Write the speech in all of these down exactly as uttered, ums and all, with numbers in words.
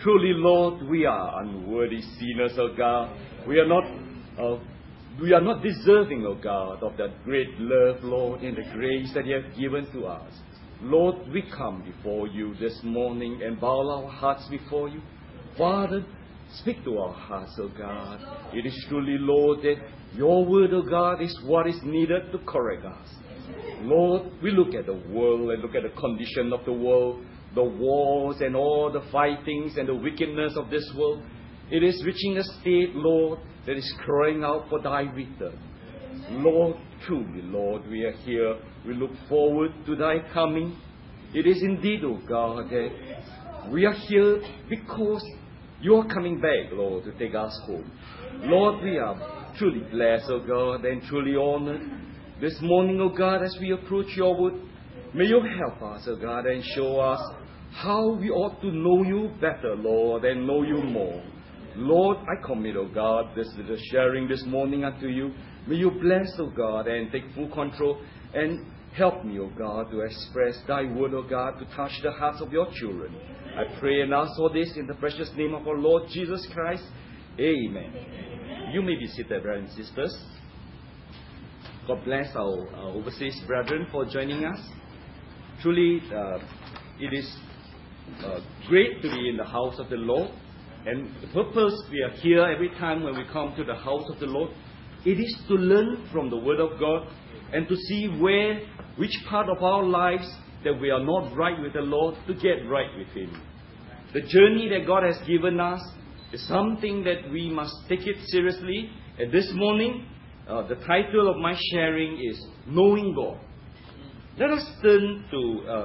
Truly, Lord, we are unworthy sinners, O God. We are not, uh, we are not deserving, O God, of that great love, Lord, and the grace that you have given to us. Lord, we come before you this morning and bow our hearts before you. Father, speak to our hearts, O God. It is truly, Lord, that your word, O God, is what is needed to correct us. Lord, we look at the world and look at the condition of the world, the wars and all the fightings and the wickedness of this world. It is reaching a state, Lord, that is crying out for thy return. Lord, truly, Lord, we are here. We look forward to thy coming. It is indeed, O God, that we are here because you are coming back, Lord, to take us home. Lord, we are truly blessed, O God, and truly honored. This morning, O God, as we approach your word, may you help us, O God, and show us how we ought to know you better, Lord, and know you more. Lord, I commit, O God, this little sharing this morning unto you. May you bless, O God, and take full control and help me, O God, to express thy word, O God, to touch the hearts of your children. I pray and ask for this in the precious name of our Lord Jesus Christ. Amen. You may be seated, brothers and sisters. God bless our, our overseas brethren for joining us. Truly, uh, it is uh, great to be in the house of the Lord. And the purpose we are here every time when we come to the house of the Lord, it is to learn from the Word of God and to see where, which part of our lives that we are not right with the Lord, to get right with Him. The journey that God has given us is something that we must take it seriously. And this morning, uh, the title of my sharing is Knowing God. Let us turn to uh,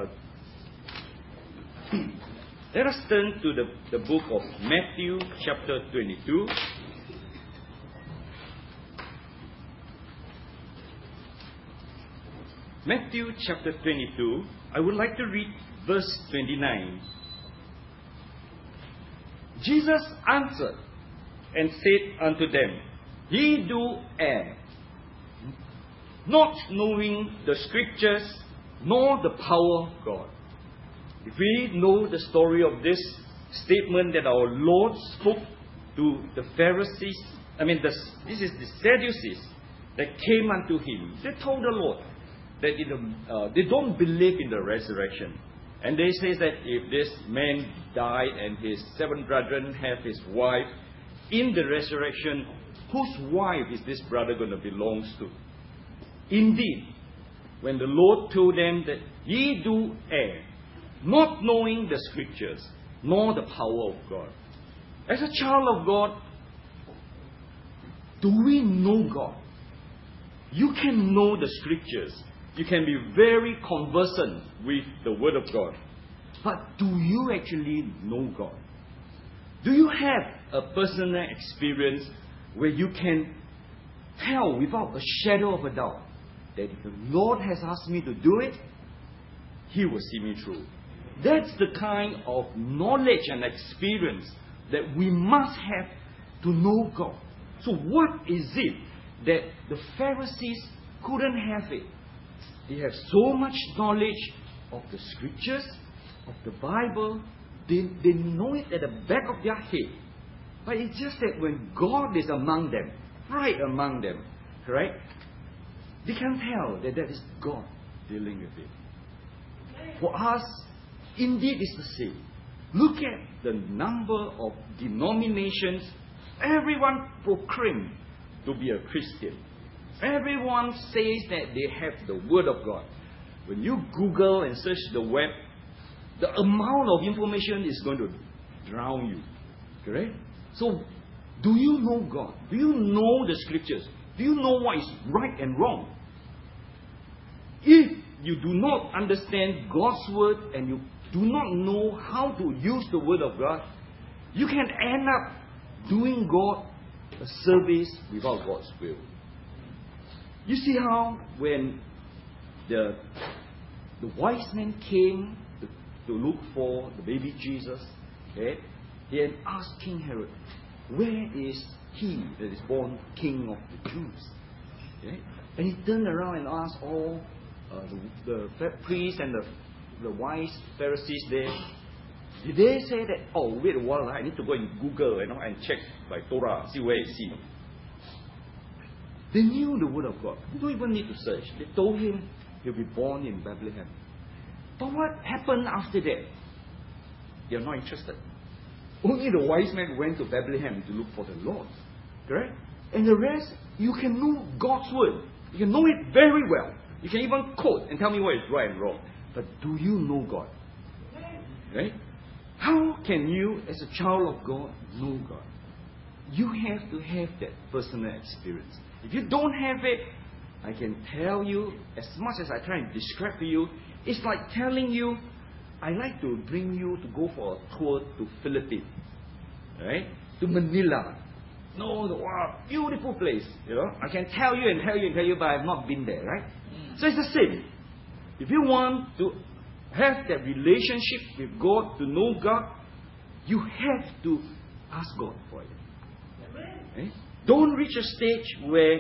let us turn to the, the book of Matthew, chapter twenty-two. Matthew chapter twenty-two. I would like to read verse twenty-nine. Jesus answered and said unto them, Ye do err, not knowing the Scriptures nor the power of God. If we know the story of this statement that our Lord spoke to the Pharisees, I mean, the, this is the Sadducees that came unto Him. They told the Lord that it, uh, they don't believe in the resurrection. And they say that if this man died and his seven brethren have his wife, in the resurrection, whose wife is this brother going to belong to? Indeed, when the Lord told them that ye do err, not knowing the Scriptures, nor the power of God. As a child of God, do we know God? You can know the Scriptures. You can be very conversant with the Word of God. But do you actually know God? Do you have a personal experience where you can tell without a shadow of a doubt that if the Lord has asked me to do it, He will see me through? That's the kind of knowledge and experience that we must have to know God. So what is it that the Pharisees couldn't have it? They have so much knowledge of the Scriptures, of the Bible. They, they know it at the back of their head. But it's just that when God is among them, right among them, correct? They can tell that that is God dealing with it. For us, indeed it's the same. Look at the number of denominations. Everyone proclaims to be a Christian. Everyone says that they have the Word of God. When you Google and search the web, the amount of information is going to drown you. Correct? So, do you know God? Do you know the Scriptures? Do you know what is right and wrong? If you do not understand God's Word and you do not know how to use the Word of God, you can end up doing God a service without God's will. You see how when the the wise men came to, to look for the baby Jesus, okay, they had asked King Herod, where is he that is born King of the Jews? Okay? And he turned around and asked all uh, the, the priests and the, the wise Pharisees there, Did they say that, oh, wait a while, I need to go and Google, you know, and check by Torah, see where it's seen? They knew the word of God. You don't even need to search. They told him he'll be born in Bethlehem. But what happened after that? They're not interested. Only the wise men went to Bethlehem to look for the Lord. Correct? And the rest, you can know God's word. You can know it very well. You can even quote and tell me what is right and wrong. But do you know God? Right? How can you, as a child of God, know God? You have to have that personal experience. If you don't have it, I can tell you, as much as I try and describe to you, it's like telling you, I like to bring you to go for a tour to Philippines, right? To Manila. No, the wow, beautiful place. You know, I can tell you and tell you and tell you, but I've not been there, right? Mm. So it's the same. If you want to have that relationship with God, to know God, you have to ask God for it. Right? Don't reach a stage where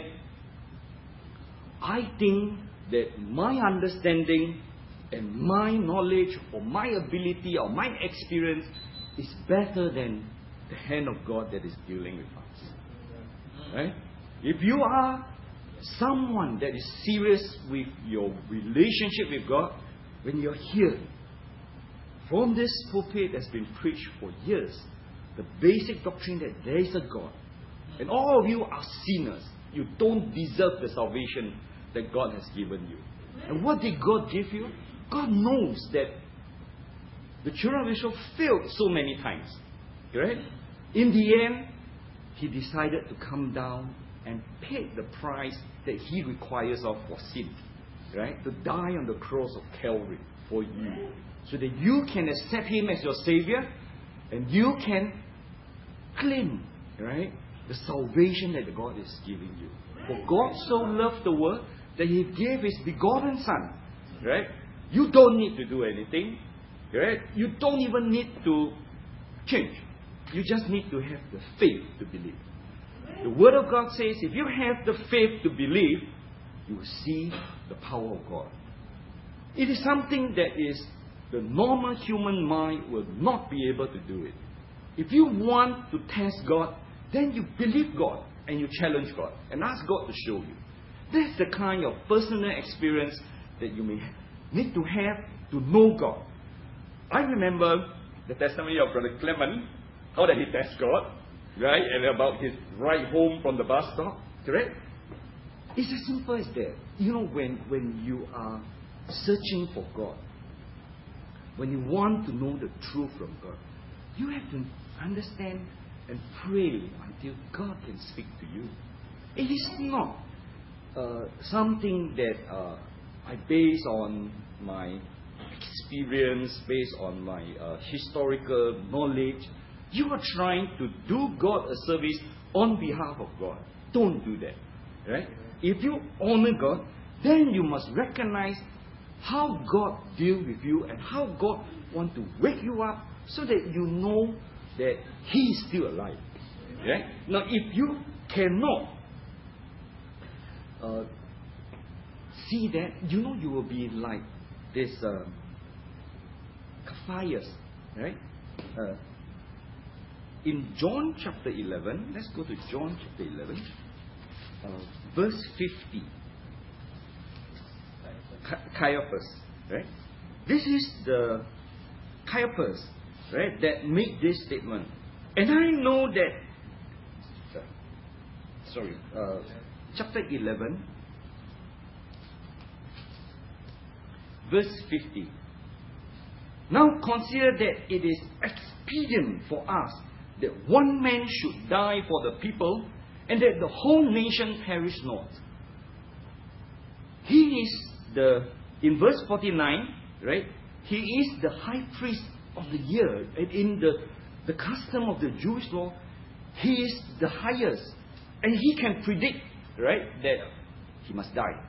I think that my understanding and my knowledge or my ability or my experience is better than the hand of God that is dealing with us. Right? If you are someone that is serious with your relationship with God, when you're here, from this pulpit has been preached for years, the basic doctrine that there is a God, and all of you are sinners. You don't deserve the salvation that God has given you. And what did God give you? God knows that the children of Israel failed so many times. Right? In the end, He decided to come down and pay the price that He requires of for sin. Right? To die on the cross of Calvary for you. So that you can accept Him as your Savior and you can claim, right, the salvation that God is giving you. For God so loved the world that He gave His begotten Son. Right? You don't need to do anything. Right? You don't even need to change. You just need to have the faith to believe. The Word of God says if you have the faith to believe, you will see the power of God. It is something that is the normal human mind will not be able to do it. If you want to test God, then you believe God and you challenge God and ask God to show you. That's the kind of personal experience that you may need to have to know God. I remember the testimony of Brother Clement, how that he test God, right? And about his ride home from the bus stop, correct? It's as simple as that. You know, when, when you are searching for God, when you want to know the truth from God, you have to understand and pray until God can speak to you. It is not uh, something that uh, I base on my experience, based on my uh, historical knowledge. You are trying to do God a service on behalf of God. Don't do that. Right? If you honor God, then you must recognize how God deals with you and how God wants to wake you up so that you know that He is still alive. Right? Now, if you cannot uh, see that, you know you will be like this uh, Caiaphas, right? Uh, in John chapter eleven, let's go to John chapter eleven, uh, verse fifty. Caiaphas, right? This is the Caiaphas, right, that made this statement. And I know that, sorry, uh, chapter eleven, verse fifty. Now consider that it is expedient for us that one man should die for the people, and that the whole nation perish not. He is the, in verse forty-nine, right? He is the high priest of the year. And in the, the custom of the Jewish law, he is the highest. And he can predict, right, that he must die.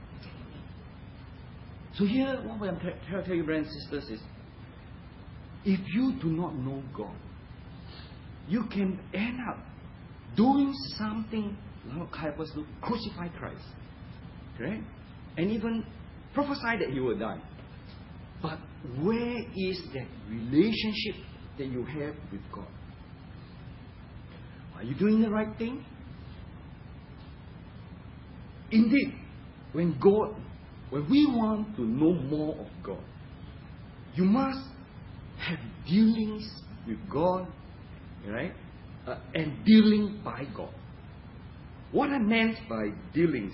So here, what I'm trying to tell you, brothers and sisters, is if you do not know God, you can end up doing something like Caiaphas do, crucify Christ. Right? And even prophesy that he will die. But where is that relationship that you have with God. Are you doing the right thing? Indeed, when God, when we want to know more of God, you must have dealings with God, right? Uh, and dealing by God. What I meant by dealings,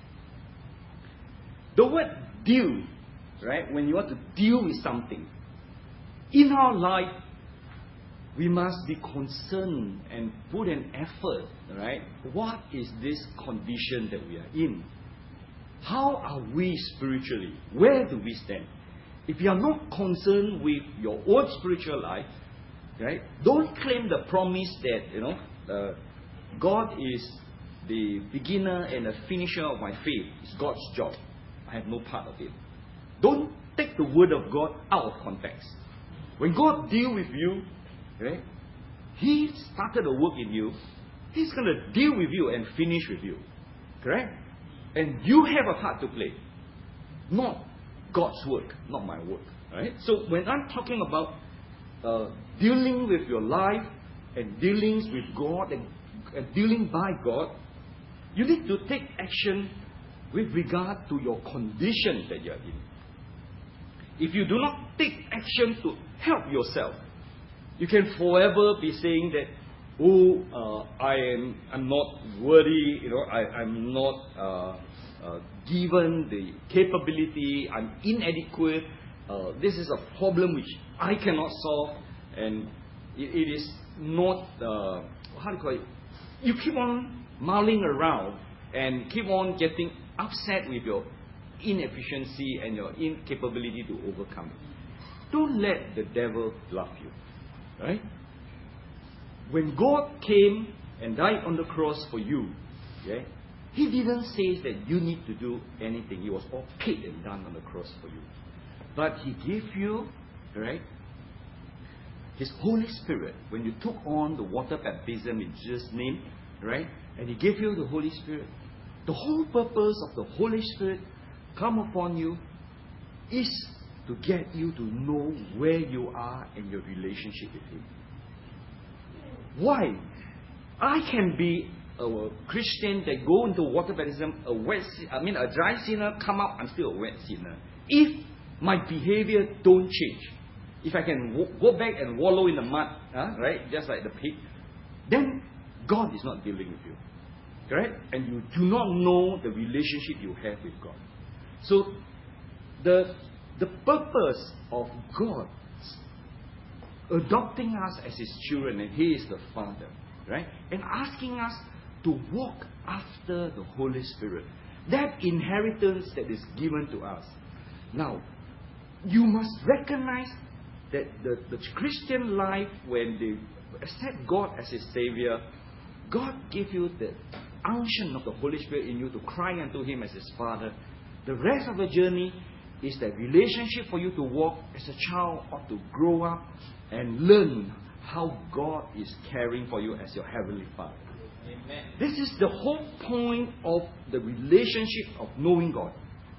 the word deal, right? When you want to deal with something, in our life, we must be concerned and put an effort, right? What is this condition that we are in? How are we spiritually? Where do we stand? If you are not concerned with your own spiritual life, right? Don't claim the promise that, you know, uh, God is the beginner and the finisher of my faith. It's God's job. I have no part of it. Don't take the word of God out of context. When God deals with you, right, He started a work in you. He's going to deal with you and finish with you. Correct? And you have a part to play. Not God's work, not my work. Right? So when I'm talking about uh, dealing with your life and dealings with God and, and dealing by God, you need to take action with regard to your condition that you're in. If you do not take action to help yourself, you can forever be saying that, oh, uh, I am I'm not worthy, you know, I, I'm not uh, uh, given the capability, I'm inadequate, uh, this is a problem which I cannot solve, and it, it is not, uh, how do you call it? You keep on mulling around and keep on getting upset with your inefficiency and your incapability to overcome it. Don't let the devil bluff you. Right? When God came and died on the cross for you, yeah, He didn't say that you need to do anything. It was all paid and done on the cross for you. But He gave you, right, His Holy Spirit. When you took on the water baptism in Jesus' name, right, and He gave you the Holy Spirit. The whole purpose of the Holy Spirit come upon you is to get you to know where you are in your relationship with Him. Why? I can be a Christian that go into water baptism, a wet, I mean a dry sinner, come out, I'm still a wet sinner. If my behavior don't change, if I can w- go back and wallow in the mud, huh, right, just like the pig, then God is not dealing with you. Correct? And you do not know the relationship you have with God. So, the the purpose of God adopting us as His children, and He is the Father, right? And asking us to walk after the Holy Spirit. That inheritance that is given to us. Now, you must recognize that the, the Christian life, when they accept God as His Savior, God gave you the unction of the Holy Spirit in you to cry unto Him as His Father. The rest of the journey is that relationship for you to walk as a child ought to grow up and learn how God is caring for you as your Heavenly Father. Amen. This is the whole point of the relationship of knowing God.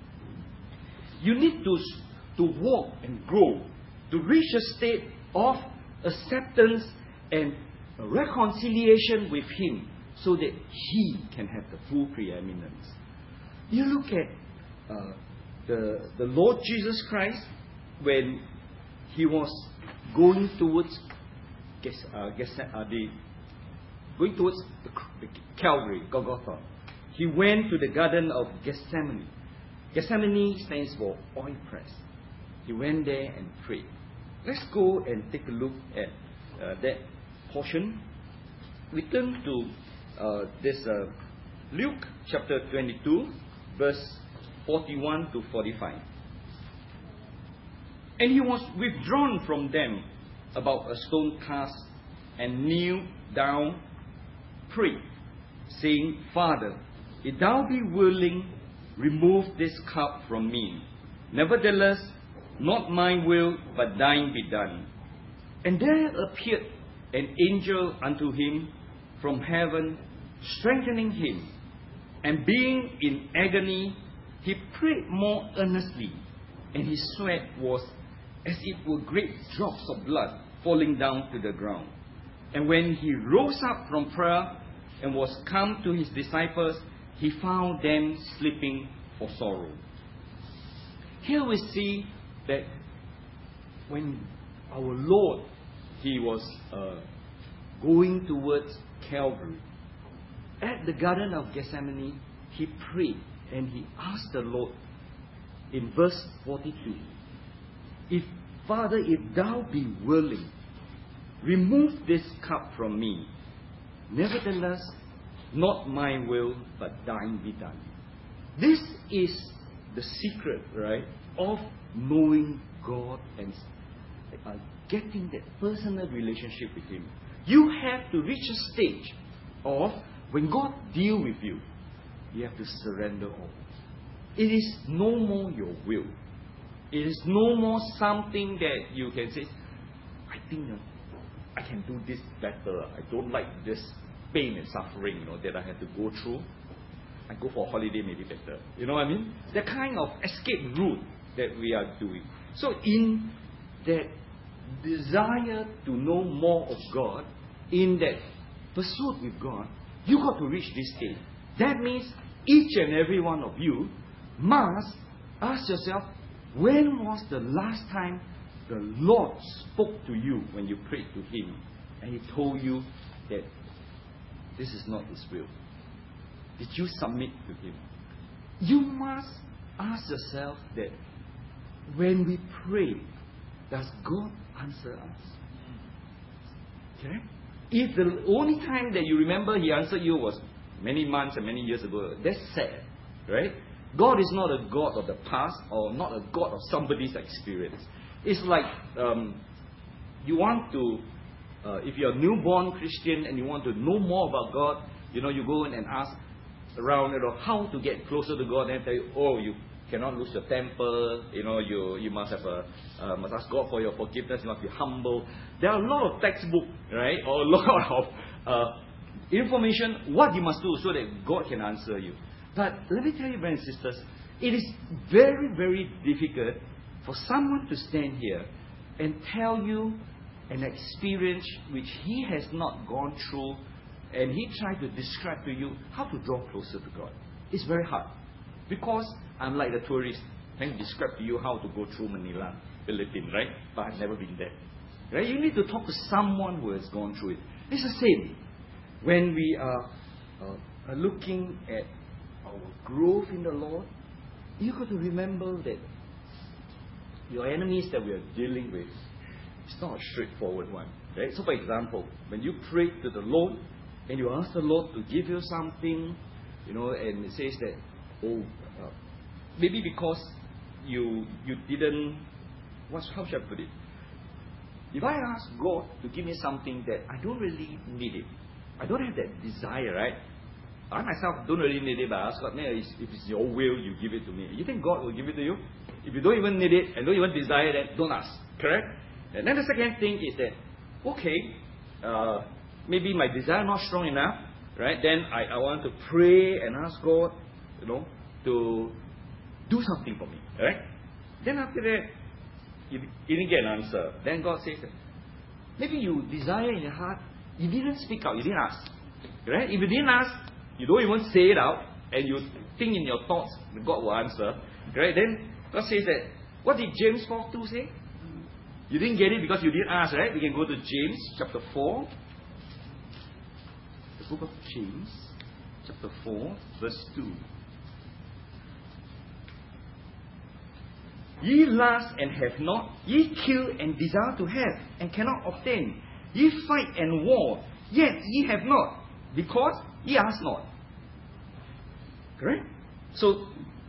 You need to, to walk and grow to reach a state of acceptance and reconciliation with Him so that He can have the full preeminence. You look at uh, the, the Lord Jesus Christ when He was going towards uh, uh, the going towards the, the Calvary, Golgotha. He went to the Garden of Gethsemane. Gethsemane stands for oil press. He went there and prayed. Let's go and take a look at uh, that portion. We turn to uh, this uh, Luke chapter twenty-two, verse forty-one to forty-five. And He was withdrawn from them about a stone cast and kneeled down, prayed, saying, Father, if Thou be willing, remove this cup from me. Nevertheless, not my will, but Thine be done. And there appeared an angel unto him from heaven, strengthening him. And being in agony, he prayed more earnestly, and his sweat was as it were great drops of blood falling down to the ground. And when he rose up from prayer and was come to his disciples, he found them sleeping for sorrow. Here we see that when our Lord, he was uh, going towards Calvary, at the Garden of Gethsemane, he prayed and he asked the Lord in verse forty-two, "If, Father, if thou be willing, remove this cup from me. Nevertheless, not my will, but thine be done." This is the secret, right, of knowing God and uh, getting that personal relationship with Him. You have to reach a stage of when God deals with you, you have to surrender all. It is no more your will. It is no more something that you can say, I think uh, I can do this better. I don't like this pain and suffering, you know, that I have to go through. I go for a holiday, maybe better. You know what I mean? The kind of escape route that we are doing. So in that desire to know more of God, in that pursuit with God, you got to reach this stage. That means each and every one of you must ask yourself, when was the last time the Lord spoke to you when you prayed to Him and He told you that this is not His will? Did you submit to Him? You must ask yourself that when we pray, does God answer us? Okay? If the only time that you remember He answered you was many months and many years ago, that's sad, right? God is not a God of the past or not a God of somebody's experience. It's like um, you want to, uh, if you're a newborn Christian and you want to know more about God, you know, you go in and ask around, you know, how to get closer to God, and they tell you, oh, you cannot lose your temper, you know, you you must have a uh, must ask God for your forgiveness, you must be humble. There are a lot of textbook, right, or a lot of uh, information what you must do so that God can answer you. But let me tell you, brothers and sisters, it is very, very difficult for someone to stand here and tell you an experience which he has not gone through, and he tried to describe to you how to draw closer to God. It's very hard. Because I'm like the tourist, I can describe to you how to go through Manila, Philippines, right? But I've never been there. Right? You need to talk to someone who has gone through it. It's the same. When we are, uh, are looking at our growth in the Lord, you got to remember that your enemies that we are dealing with, it's not a straightforward one. Right? So for example, when you pray to the Lord and you ask the Lord to give you something, you know, and it says that, oh, uh, maybe because you you didn't, what's, how should I put it? If I ask God to give me something that I don't really need it, I don't have that desire, right? I myself don't really need it, but I ask God, man, if it's your will, you give it to me. You think God will give it to you? If you don't even need it and don't even desire it, don't ask. Correct? And then the second thing is that, okay, uh, maybe my desire not strong enough, right? Then I, I want to pray and ask God, you know, to do something for me, right? Then after that, you, you didn't get an answer. Then God says, maybe you desire in your heart, you didn't speak out, you didn't ask, right? If you didn't ask, you don't even say it out, and you think in your thoughts, God will answer, right? Then God says that, what did James four two say? You didn't get it because you didn't ask, right? We can go to James chapter four. The book of James, chapter four, verse two. Ye lust and have not, ye kill and desire to have, and cannot obtain. Ye fight and war, yet ye have not, because ye ask not. Correct? So,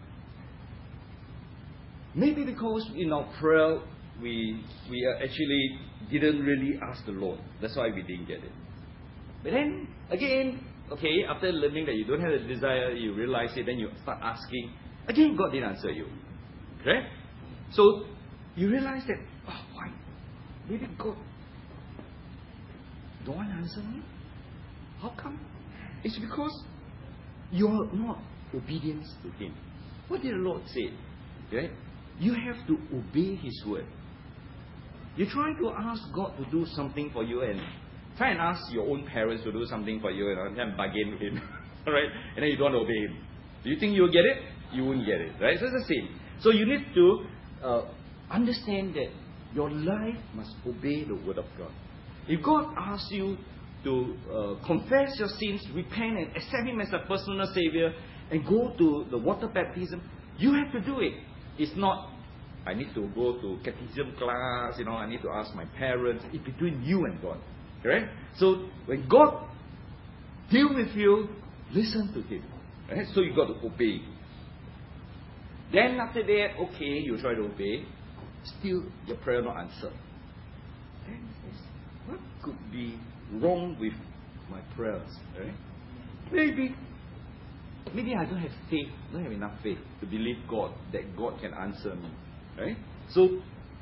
maybe because in our prayer, we we actually didn't really ask the Lord. That's why we didn't get it. But then, again, okay, after learning that you don't have the desire, you realize it, then you start asking. Again, God didn't answer you. Correct? So, you realize that, oh, why? Maybe God don't want to answer me? How come? It's because you are not obedient to Him. What did the Lord say? Right? You have to obey His word. You're trying to ask God to do something for you, and try and ask your own parents to do something for you, and then bargain with him, right? And then you don't obey him. Do you think you'll get it? You won't get it, right? So it's the same. So you need to uh, understand that your life must obey the word of God. If God asks you to uh, confess your sins, repent, and accept Him as a personal Savior, and go to the water baptism, you have to do it. It's not, I need to go to catechism class, you know, I need to ask my parents. It's between you and God. Right? So when God deals with you, listen to Him. Right? So you got to obey. Then after that, okay, you try to obey, still your prayer not answered. Then what could be wrong with my prayers? Right? Maybe, maybe I don't have faith, don't have enough faith to believe God, that God can answer me. Right? So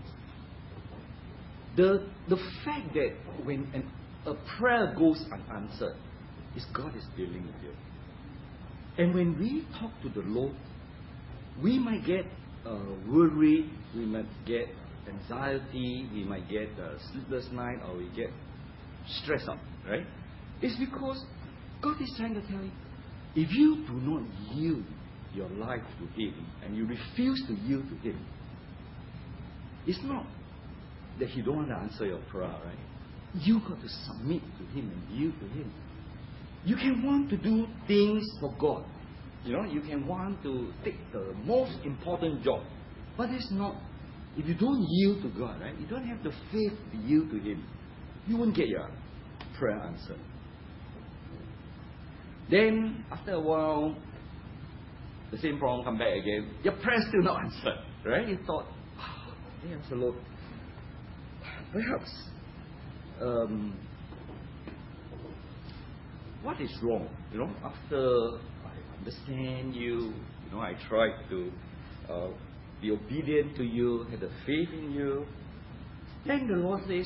the the fact that when an, a prayer goes unanswered, is God is dealing with you. And when we talk to the Lord, we might get uh, worried, we might get anxiety, we might get a sleepless night, or we get stressed out, right? It's because God is trying to tell you, if you do not yield your life to Him, and you refuse to yield to Him, it's not that He don't want to answer your prayer, right? You got to submit to Him and yield to Him. You can want to do things for God. You know, you can want to take the most important job. But it's not. If you don't yield to God, right? You don't have the faith to yield to Him, you won't get your prayer answered. Then, after a while, the same problem come back again. Your prayer still not answered, right? You thought, oh, yes, Lord, perhaps, um, what is wrong? You know, after I understand you, you know, I tried to uh, be obedient to you, had the faith in you. Then the Lord says,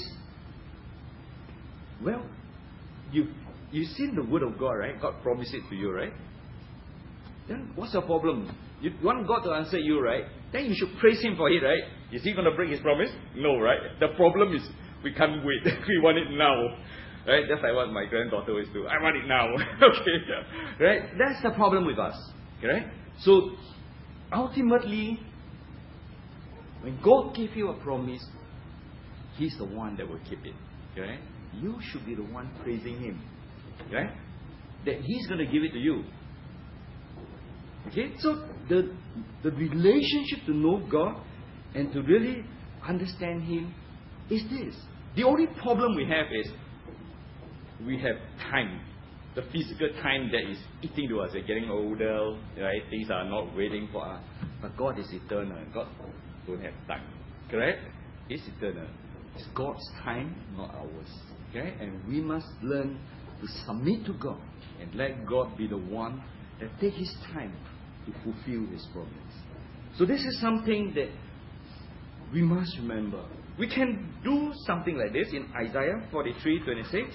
well, you you've seen the word of God, right? God promised it to you, right? Then what's your problem? You want God to answer you, right? Then you should praise Him for it, right? Is He going to break His promise? No, right? The problem is we can't wait. We want it now. Right? That's like what my granddaughter always do. I want it now. Okay. Right? That's the problem with us. Right? So ultimately, when God gives you a promise, He's the one that will keep it. Right? You should be the one praising Him. Right? That He's going to give it to you. Okay? So the the relationship to know God and to really understand Him is this. The only problem we have is we have time. The physical time that is eating to us. We're getting older, right? Things are not waiting for us. But God is eternal. God don't have time. Correct? It's eternal. It's God's time, not ours. Okay? And we must learn to submit to God and let God be the one that take His time to fulfill His promise. So this is something that we must remember. We can do something like this in Isaiah forty-three twenty-six.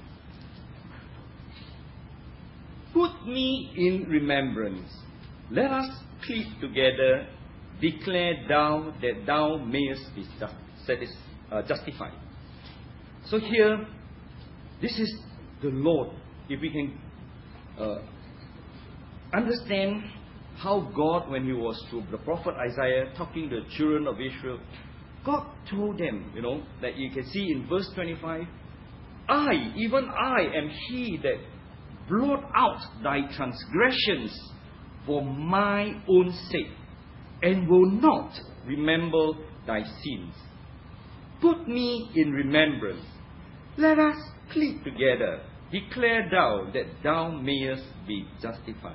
Put me in remembrance. Let us plead together. Declare thou that thou mayest be just, uh, justified. So here, this is the Lord. If we can uh, understand how God, when He was through the prophet Isaiah talking to the children of Israel, God told them, you know, that you can see in verse twenty-five, I, even I, am He that blot out thy transgressions for my own sake, and will not remember thy sins. Put me in remembrance. Let us plead together. Declare thou that thou mayest be justified.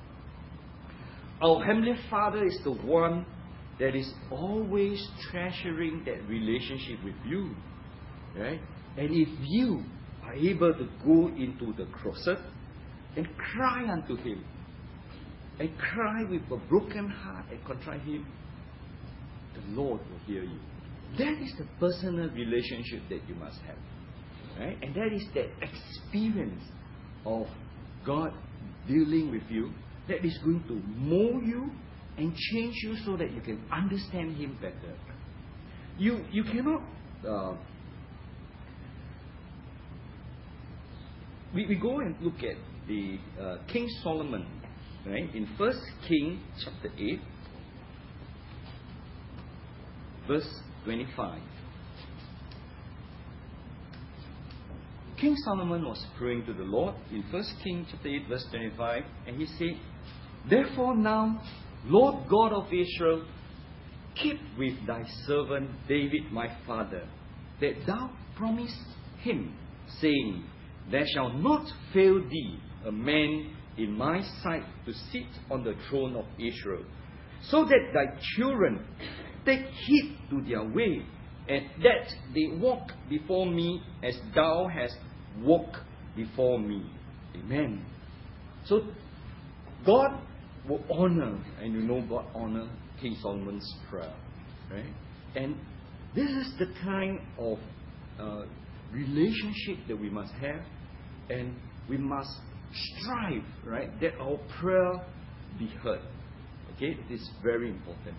Our Heavenly Father is the one that is always treasuring that relationship with you. Right? And if you are able to go into the closet and cry unto Him, and cry with a broken heart and contrite Him, the Lord will hear you. That is the personal relationship that you must have. Right? And that is that experience of God dealing with you that is going to mold you and change you so that you can understand Him better. You, you cannot uh, we, we go and look at the uh, King Solomon, right? In First King chapter eight, verse twenty-five. King Solomon was praying to the Lord in First King chapter eight, verse twenty-five, and he said, "Therefore now, Lord God of Israel, keep with thy servant David my father, that thou promised him, saying, There shall not fail thee a man in my sight to sit on the throne of Israel, so that thy children take heed to their way, and that they walk before me as thou hast walked before me." Amen. So God will honor, and you know God honor King Solomon's prayer, right? And this is the kind of uh, relationship that we must have, and we must strive, right, that our prayer be heard. Okay, it is very important.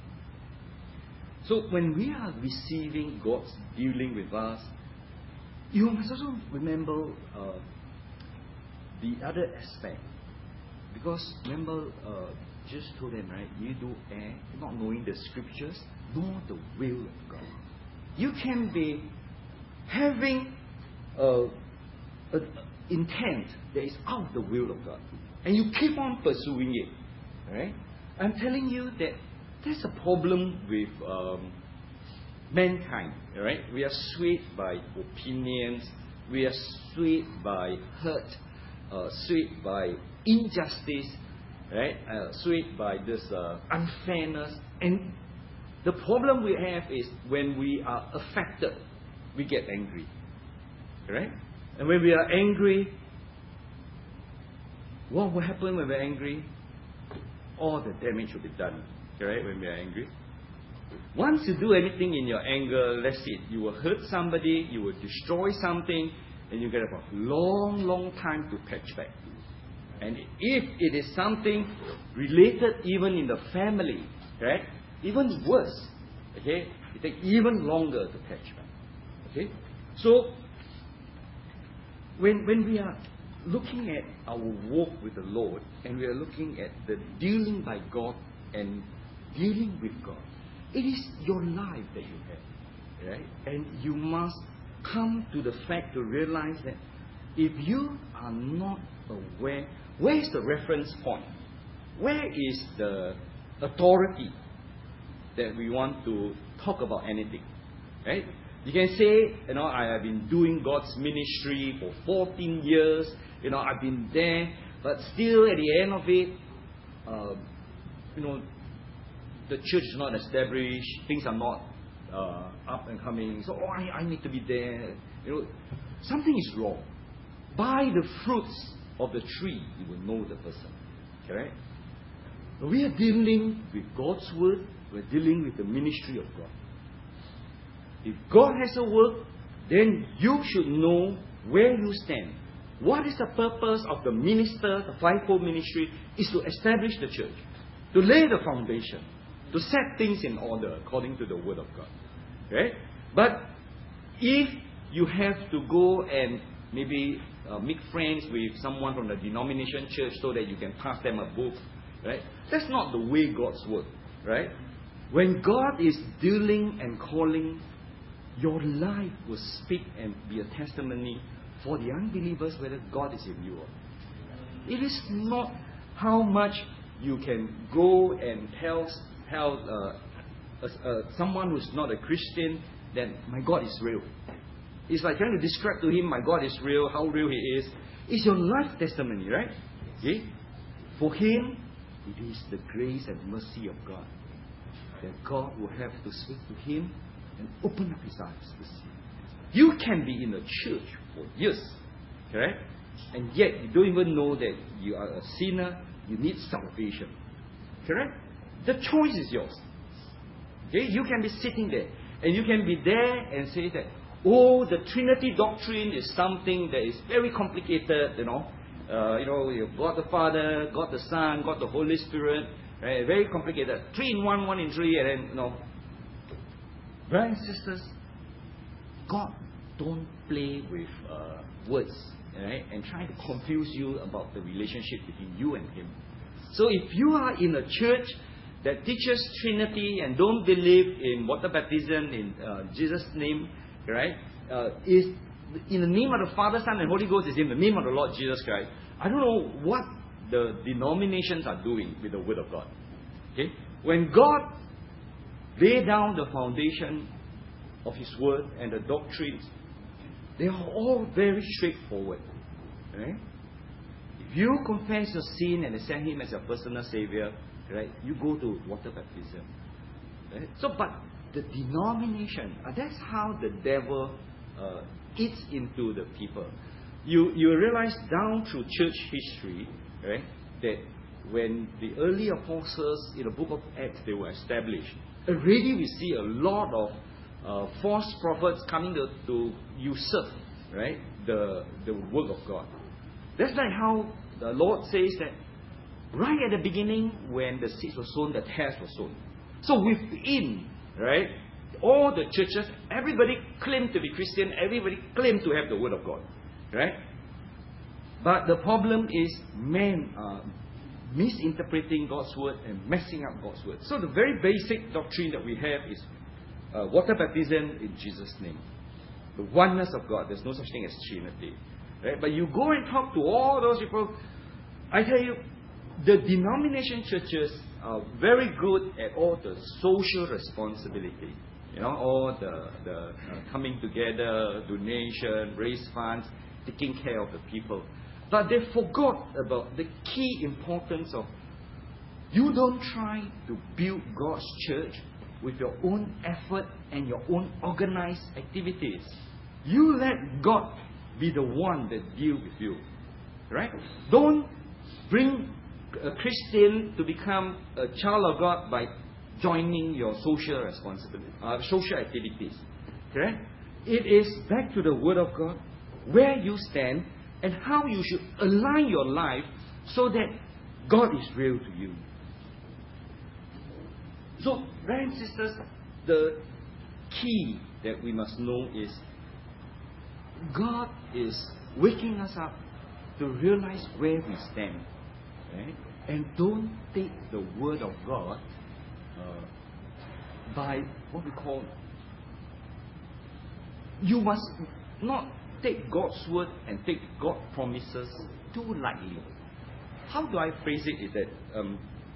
So when we are receiving God's dealing with us, you must also remember uh, the other aspect. Because remember, uh, just told them, right, you do err, not knowing the scriptures, nor the will of God. You can be having a, a intent that is out of the will of God, and you keep on pursuing it. Right? I'm telling you that there's a problem with um, mankind. Right? We are swayed by opinions. We are swayed by hurt. Uh, swayed by injustice, right? Uh, swayed by this uh, unfairness, and the problem we have is when we are affected, we get angry, right? And when we are angry, what will happen when we're angry? All the damage will be done, right? When we are angry, once you do anything in your anger, that's it. You will hurt somebody, you will destroy something, and you get a long, long time to patch back. And if it is something related even in the family, right? Even worse, okay? It takes even longer to patch back. Okay? So when when we are looking at our walk with the Lord, and we are looking at the dealing by God and dealing with God, it is your life that you have, right? And you must come to the fact to realize that if you are not aware, where is the reference point? Where is the authority that we want to talk about anything? Right? You can say, you know, I have been doing God's ministry for fourteen years, you know, I've been there, but still at the end of it, uh, you know, the church is not established, things are not uh, up and coming, so oh, I, I need to be there. You know, something is wrong. By the fruits of the tree, you will know the person. Correct? We are dealing with God's word, we're dealing with the ministry of God. If God has a work, then you should know where you stand. What is the purpose of the minister, the fivefold ministry, is to establish the church, to lay the foundation, to set things in order according to the word of God. Right? But if you have to go and maybe uh, make friends with someone from the denomination church so that you can pass them a book, right? That's not the way God's work, right? When God is dealing and calling, your life will speak and be a testimony for the unbelievers whether God is in you or not. It is not how much you can go and tell, tell uh, uh, uh, someone who's not a Christian that my God is real. It's like trying to describe to him my God is real, how real He is. It's your life testimony, right? Okay? For him, it is the grace and mercy of God that God will have to speak to him and open up his eyes to see. You can be in a church for years, correct? And yet you don't even know that you are a sinner, you need salvation. Correct? The choice is yours. Okay? You can be sitting there and you can be there and say that, oh, the Trinity doctrine is something that is very complicated, you know. Uh, you know, you've God the Father, God the Son, God the Holy Spirit, right? Very complicated. Three in one, one in three, and then, you know. Brothers and sisters, God don't play with uh, words, right? And try to confuse you about the relationship between you and Him. So if you are in a church that teaches Trinity and don't believe in water baptism in uh, Jesus' name, right? Uh, is in the name of the Father, Son, and Holy Ghost, is in the name of the Lord Jesus Christ. I don't know what the denominations are doing with the Word of God. Okay? When God laid down the foundation of His Word and the doctrines, they are all very straightforward. Right? If you confess your sin and accept Him as your personal Savior, right, you go to water baptism. Right? So, but the denomination, uh, that's how the devil uh, eats into the people. You you realize down through church history, right, that when the early apostles in the book of Acts, they were established, already we see a lot of uh, false prophets coming to, to usurp, right, the the work of God. That's like how the Lord says that right at the beginning, when the seeds were sown, the tares were sown. So within, right, all the churches, everybody claimed to be Christian, everybody claimed to have the Word of God. Right? But the problem is men are misinterpreting God's Word and messing up God's Word. So the very basic doctrine that we have is uh, water baptism in Jesus' name. The oneness of God. There's no such thing as Trinity. Right? But you go and talk to all those people, I tell you, the denomination churches are very good at all the social responsibility. You know, all the, the uh, coming together, donation, raise funds, taking care of the people. But they forgot about the key importance of you don't try to build God's church with your own effort and your own organized activities. You let God be the one that deal with you. Right? Don't bring a Christian to become a child of God by joining your social responsibility, uh, social activities. Correct? It is back to the Word of God, where you stand and how you should align your life so that God is real to you. So, brothers and sisters, the key that we must know is God is waking us up to realize where we stand. Right? And don't take the Word of God uh, by what we call. You must not take God's Word and take God's promises too lightly. How do I phrase it? Is that um,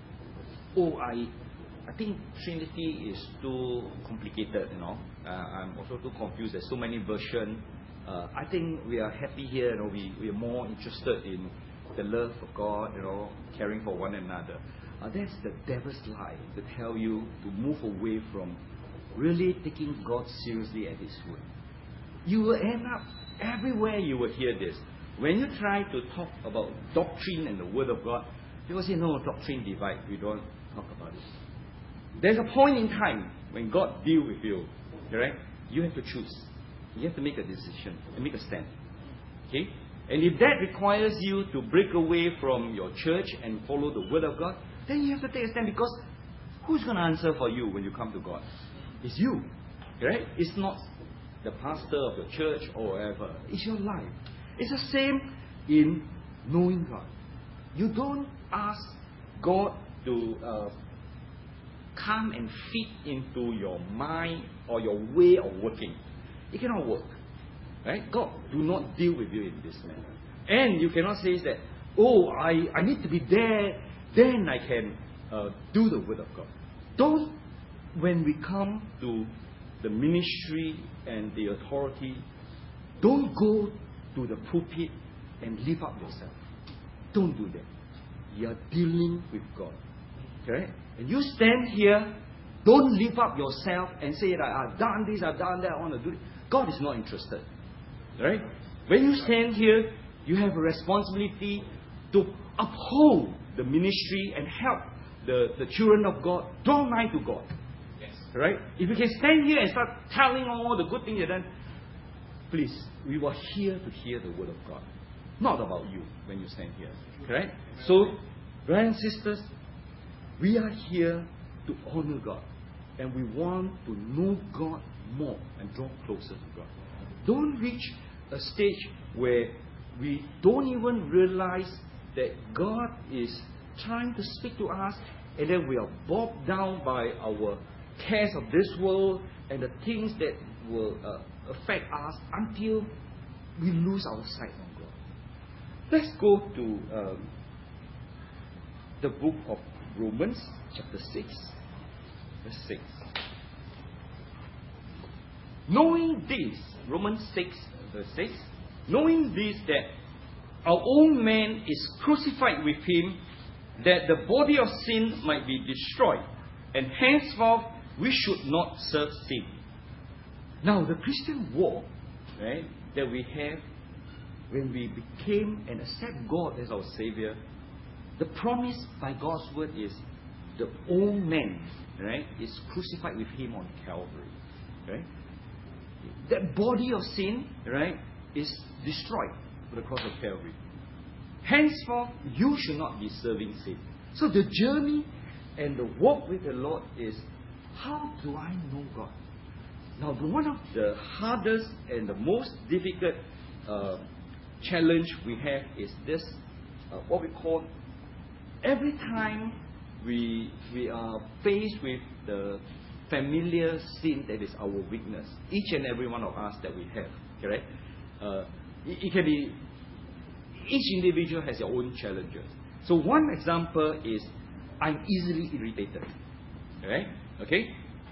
oh, I I think Trinity is too complicated. You know, uh, I'm also too confused. There's so many versions. Uh, I think we are happy here. You know, we we are more interested in the love of God, you know, caring for one another. Uh, that's the devil's lie to tell you to move away from really taking God seriously at His word. You will end up everywhere you will hear this. When you try to talk about doctrine and the Word of God, people say, no, doctrine divide. We don't talk about it. There's a point in time when God deals with you, correct? You have to choose. You have to make a decision and make a stand. Okay? And if that requires you to break away from your church and follow the Word of God, then you have to take a stand, because who's going to answer for you when you come to God? It's you. Right? It's not the pastor of the church or whatever. It's your life. It's the same in knowing God. You don't ask God to uh, come and fit into your mind or your way of working. It cannot work. Right? God do not deal with you in this manner. And you cannot say that, oh, I, I need to be there, then I can uh, do the Word of God. Don't, when we come to the ministry and the authority, don't go to the pulpit and lift up yourself. Don't do that. You are dealing with God. Okay? And you stand here, don't lift up yourself and say that I've done this, I've done that, I want to do it. God is not interested. Right? When you stand here, you have a responsibility to uphold the ministry and help the, the children of God draw nigh to God. Yes. Right? If you can stand here and start telling all the good things you've done, please, we were here to hear the Word of God. Not about you when you stand here. Correct? So, brothers and sisters, we are here to honor God. And we want to know God more and draw closer to God. don't reach a stage where we don't even realize that God is trying to speak to us, and then we are bogged down by our cares of this world and the things that will uh, affect us until we lose our sight on God. Let's go to um, the book of Romans, chapter six, verse six. Knowing this, Romans six, verse six, knowing this, that our old man is crucified with him, that the body of sin might be destroyed, and henceforth we should not serve sin. Now, the Christian walk, right, that we have when we became and accept God as our Savior, the promise by God's word is the old man, right, is crucified with him on Calvary, right? That body of sin, right, is destroyed on the cross of Calvary. Henceforth, you should not be serving sin. So the journey and the walk with the Lord is, how do I know God? Now, the, one of the hardest and the most difficult uh, challenge we have is this, uh, what we call, every time we we are faced with the familiar sin that is our weakness, each and every one of us that we have, correct? Uh, it, it can be, each individual has their own challenges. So one example is, I'm easily irritated, right? Okay?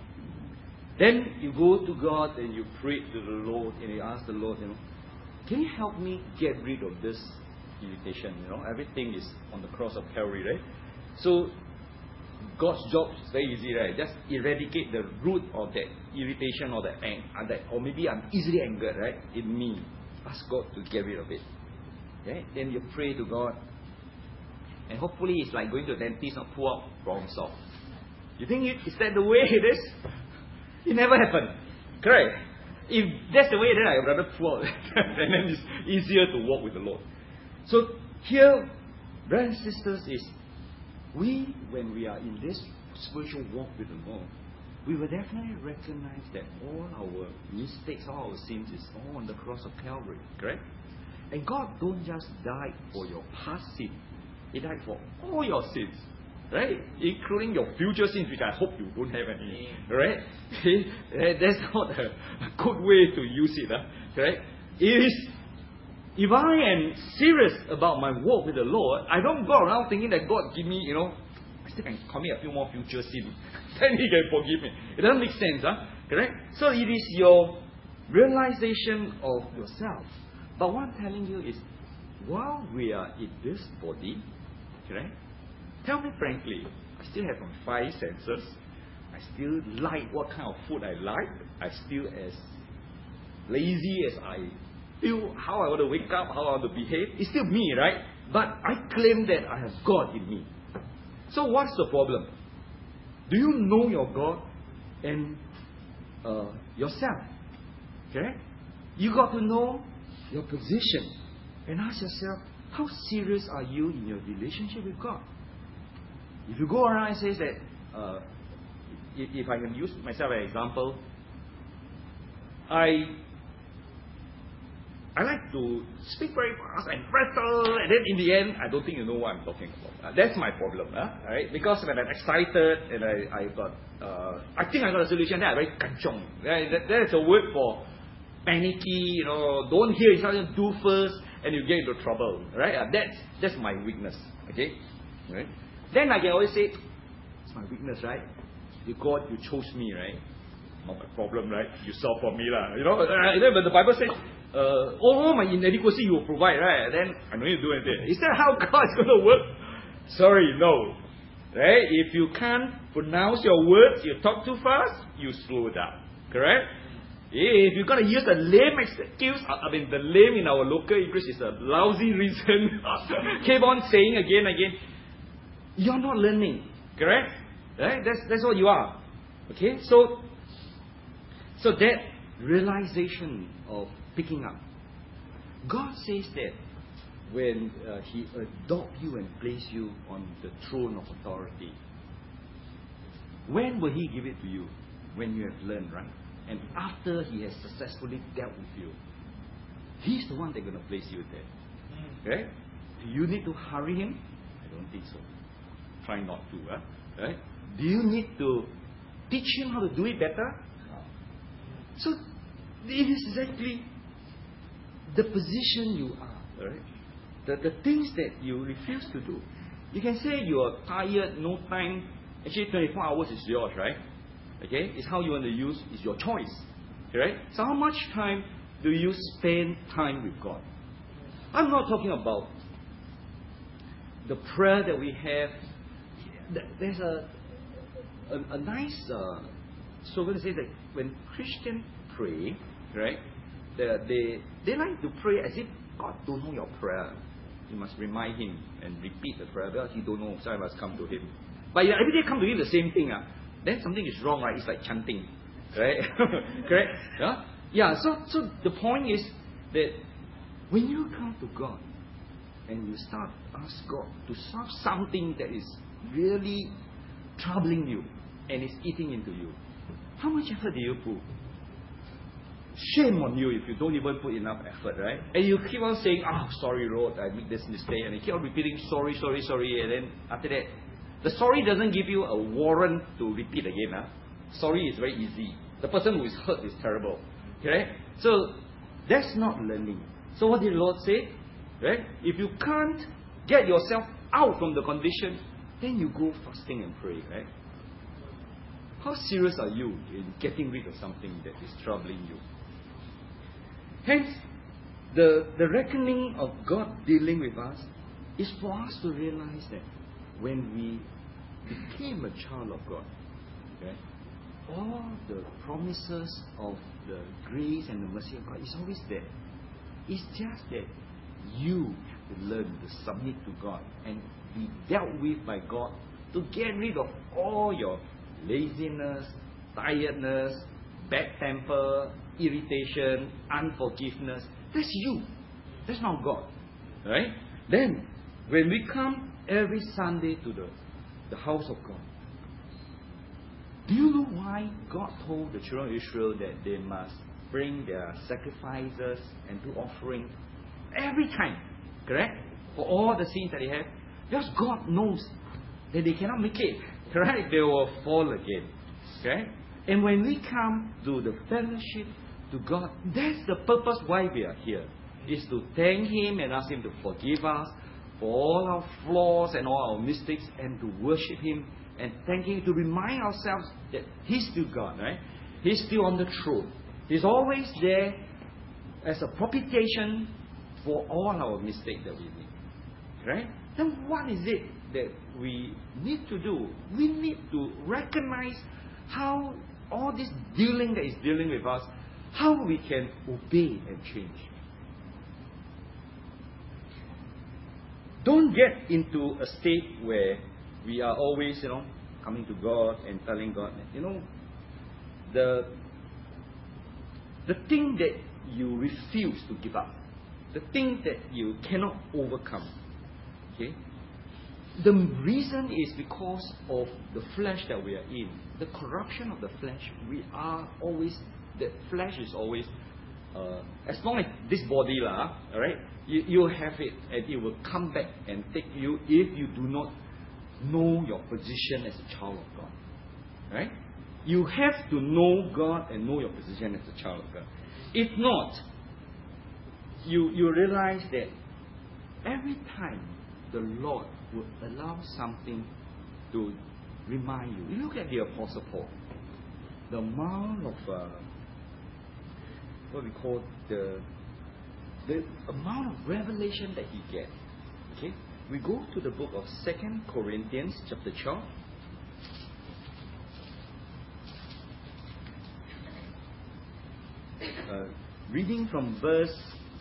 Then you go to God and you pray to the Lord and you ask the Lord, you know, can you help me get rid of this irritation? You know, everything is on the cross of Calvary, right? So God's job is very easy, right? Just eradicate the root of that irritation or that anger, or maybe I'm easily angered, right? In me. Ask God to get rid of it. Okay? Then you pray to God, and hopefully it's like going to a dentist and pull out wrong sock. You think it, is that the way it is? It never happened. Correct? If that's the way, then I'd rather pull out. And then it's easier to walk with the Lord. So here, brothers and sisters, is we, when we are in this spiritual walk with the Lord, we will definitely recognize that all our mistakes, all our sins is all on the cross of Calvary. Correct? And God don't just die for your past sin. He died for all your sins. Right? Including your future sins, which I hope you don't have any. Right? That's not a good way to use it. Huh? Right? It is, if I am serious about my walk with the Lord, I don't go around thinking that God give me, you know, I still can commit a few more future sins. Then He can forgive me. It doesn't make sense. Huh? Correct? So it is your realization of yourself. But what I'm telling you is, while we are in this body, correct? Tell me frankly, I still have my five senses. I still like what kind of food I like. I still as lazy as I feel, how I want to wake up, how I want to behave. It's still me, right? But I claim that I have God in me. So what's the problem? Do you know your God and uh, yourself? Okay? You got to know your position and ask yourself, how serious are you in your relationship with God? If you go around and say that, uh, if, if I can use myself as an example, I I like to speak very fast and prattle, and then in the end, I don't think you know what I'm talking about. Uh, that's my problem, huh? Right? Because when I'm excited and I, I got, uh, I think I got a solution, then I'm very kanchong. Right? That, that is a word for panicky, you know, don't hear something, do first, and you get into trouble. Right? Uh, that's, that's my weakness. Okay? Right? Then I can always say, it's my weakness, right? You God, you chose me, right? Not my problem, right? You solve for me, lah. You know, uh, but the Bible says, uh, all my inadequacy you will provide, right? Then I don't need to do anything. Is that how God is going to work? Sorry, no. Right? If you can't pronounce your words, you talk too fast, you slow down. Correct? If you're going to use the lame excuse, I mean, the lame in our local English is a lousy reason. Keep on saying again and again. You're not learning, correct? Right? That's that's what you are. Okay? So, so that realization of picking up. God says that when uh, He adopt you and place you on the throne of authority, when will He give it to you? When you have learned, right? and after he has successfully dealt with you, he's the one that's going to place you there. Right? Do you need to hurry him? I don't think so. Try not to. Huh? Right? Do you need to teach him how to do it better? So, it is exactly the position you are. Right? The, the things that you refuse to do. You can say you are tired, no time. Actually, twenty-four hours is yours, right? Okay? It's how you want to use, it's your choice. Right? So how much time do you spend time with God? I'm not talking about the prayer that we have. There's a a, a nice uh, slogan that says that when Christians pray, right, they, they they like to pray as if God don't know your prayer. You must remind him and repeat the prayer because he don't know, so I must come to him. But every day come to him the same thing, uh, then something is wrong, right? It's like chanting, right? Correct? Yeah? Yeah, so, so the point is that when you come to God and you start to ask God to solve something that is really troubling you and is eating into you, how much effort do you put? Shame on you if you don't even put enough effort, right? And you keep on saying, oh, sorry, Lord, I made this mistake. And you keep on repeating, sorry, sorry, sorry. And then after that, the sorry doesn't give you a warrant to repeat again. Huh? Sorry is very easy. The person who is hurt is terrible. Okay? So, that's not learning. So what did the Lord say? Right? If you can't get yourself out from the condition, then you go fasting and pray, right? How serious are you in getting rid of something that is troubling you? Hence, the, the reckoning of God dealing with us is for us to realize that when we became a child of God, okay, all the promises of the grace and the mercy of God is always there. It's just that you have to learn to submit to God and be dealt with by God to get rid of all your laziness, tiredness, bad temper, irritation, unforgiveness. That's you. That's not God. Right? Then, when we come every Sunday to the, the house of God, do you know why God told the children of Israel that they must bring their sacrifices and do offering every time? Correct? For all the sins that they have. Because God knows that they cannot make it. Correct? They will fall again. Okay? And when we come to the fellowship to God, that's the purpose why we are here. Is to thank Him and ask Him to forgive us for all our flaws and all our mistakes, and to worship Him and thank Him, to remind ourselves that He's still God, right? He's still on the throne. He's always there as a propitiation for all our mistakes that we make. Right? Then what is it that we need to do? We need to recognize how all this dealing that is dealing with us, how we can obey and change. Don't get into a state where we are always, you know, coming to God and telling God, you know, the the thing that you refuse to give up, the thing that you cannot overcome. Okay? The reason is because of the flesh that we are in. The corruption of the flesh, we are always, the flesh is always, uh, as long as this body, lah, alright, you, you have it and it will come back and take you if you do not know your position as a child of God. Right? You have to know God and know your position as a child of God. If not, you, you realize that every time the Lord would allow something to remind you. You look at the Apostle Paul. The amount of uh, what we call the the amount of revelation that he gets. Okay, we go to the book of Second Corinthians, chapter twelve. Uh, reading from verse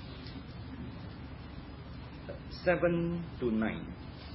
seven to nine.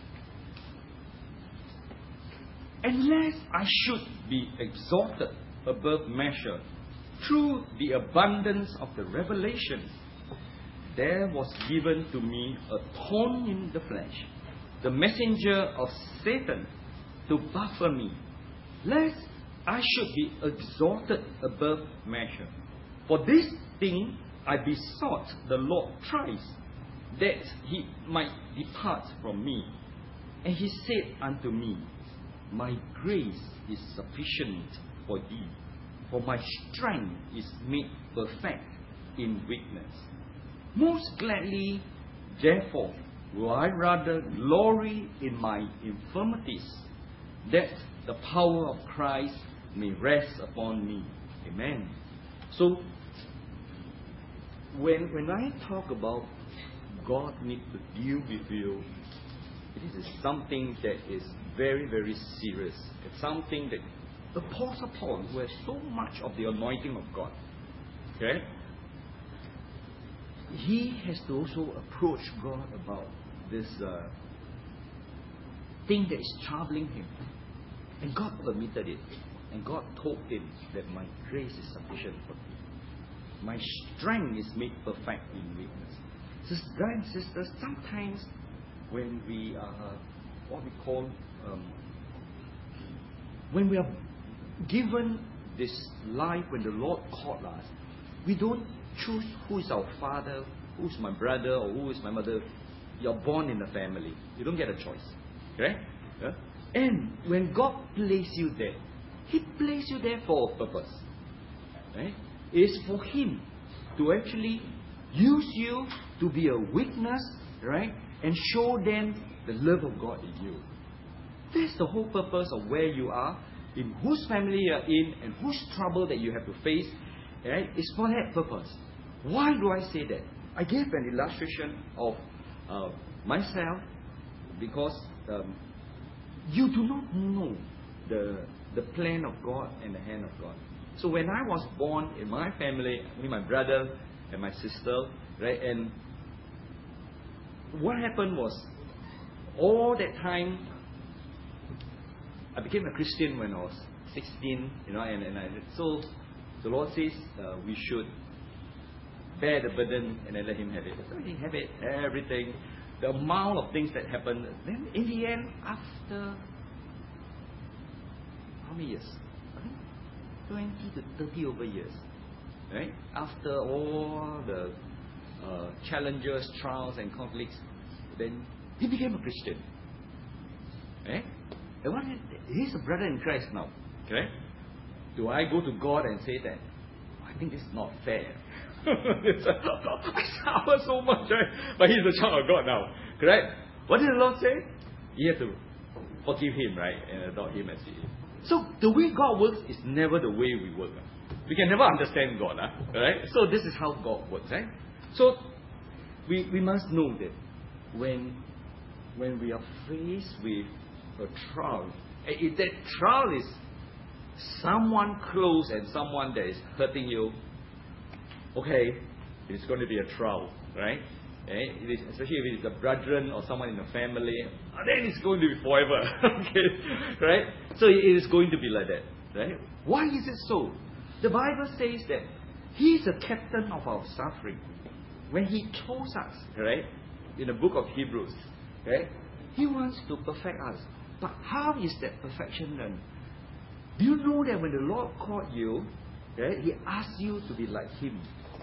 Unless I should be exalted above measure through the abundance of the revelation, there was given to me a thorn in the flesh, the messenger of Satan, to buffet me, lest I should be exalted above measure. For this thing I besought the Lord thrice, that he might depart from me. And he said unto me, My grace is sufficient for thee, for my strength is made perfect in weakness. Most gladly, therefore, will I rather glory in my infirmities, that the power of Christ may rest upon me. Amen. So, when, when I talk about God need to deal with you, this is something that is very, very serious. It's something that the Apostle Paul, who has so much of the anointing of God, okay, he has to also approach God about this uh, thing that is troubling him. And God permitted it. And God told him that my grace is sufficient for thee. My strength is made perfect in weakness. Sisters and sisters, sometimes when we are what we call um, when we are given this life, when the Lord called us, we don't choose who is our father, who is my brother, or who is my mother. You're born in a family. You don't get a choice. Okay? Yeah? And when God placed you there, He placed you there for a purpose. Right? It's for Him to actually use you to be a witness, right? And show them the love of God in you. That's the whole purpose of where you are, in whose family you are in, and whose trouble that you have to face. Right? It's for that purpose. Why do I say that? I gave an illustration of uh, myself because um, you do not know the the plan of God and the hand of God. So when I was born in my family, with my brother and my sister, right, and what happened was, all that time, I became a Christian when I was sixteen, you know, and, and I, so the Lord says uh, we should bear the burden and then let Him have it. So He have it, everything, the amount of things that happened. Then in the end, after how many years? I think twenty to thirty over years, right? After all the uh, challenges, trials, and conflicts, then he became a Christian. Right? And what is, he's a brother in Christ now. Okay? Do I go to God and say that I think this is not fair? I suffer so much, right? But he's a child of God now. Correct? What did the Lord say? You have to forgive him, right? And adopt him as he is. So the way God works is never the way we work. We can never understand God, huh? Right? So this is how God works, right? So we we must know that when when we are faced with a trial, if that trial is someone close and someone that is hurting you, okay, it's going to be a trial, right? Eh? It is, especially if it's a brethren or someone in the family, then it's going to be forever. Okay, right? So it is going to be like that, right? Why is it so? The Bible says that He is the captain of our suffering. When He chose us, right, in the book of Hebrews, right, He wants to perfect us. But how is that perfection done? Do you know that when the Lord called you, right, He asked you to be like Him?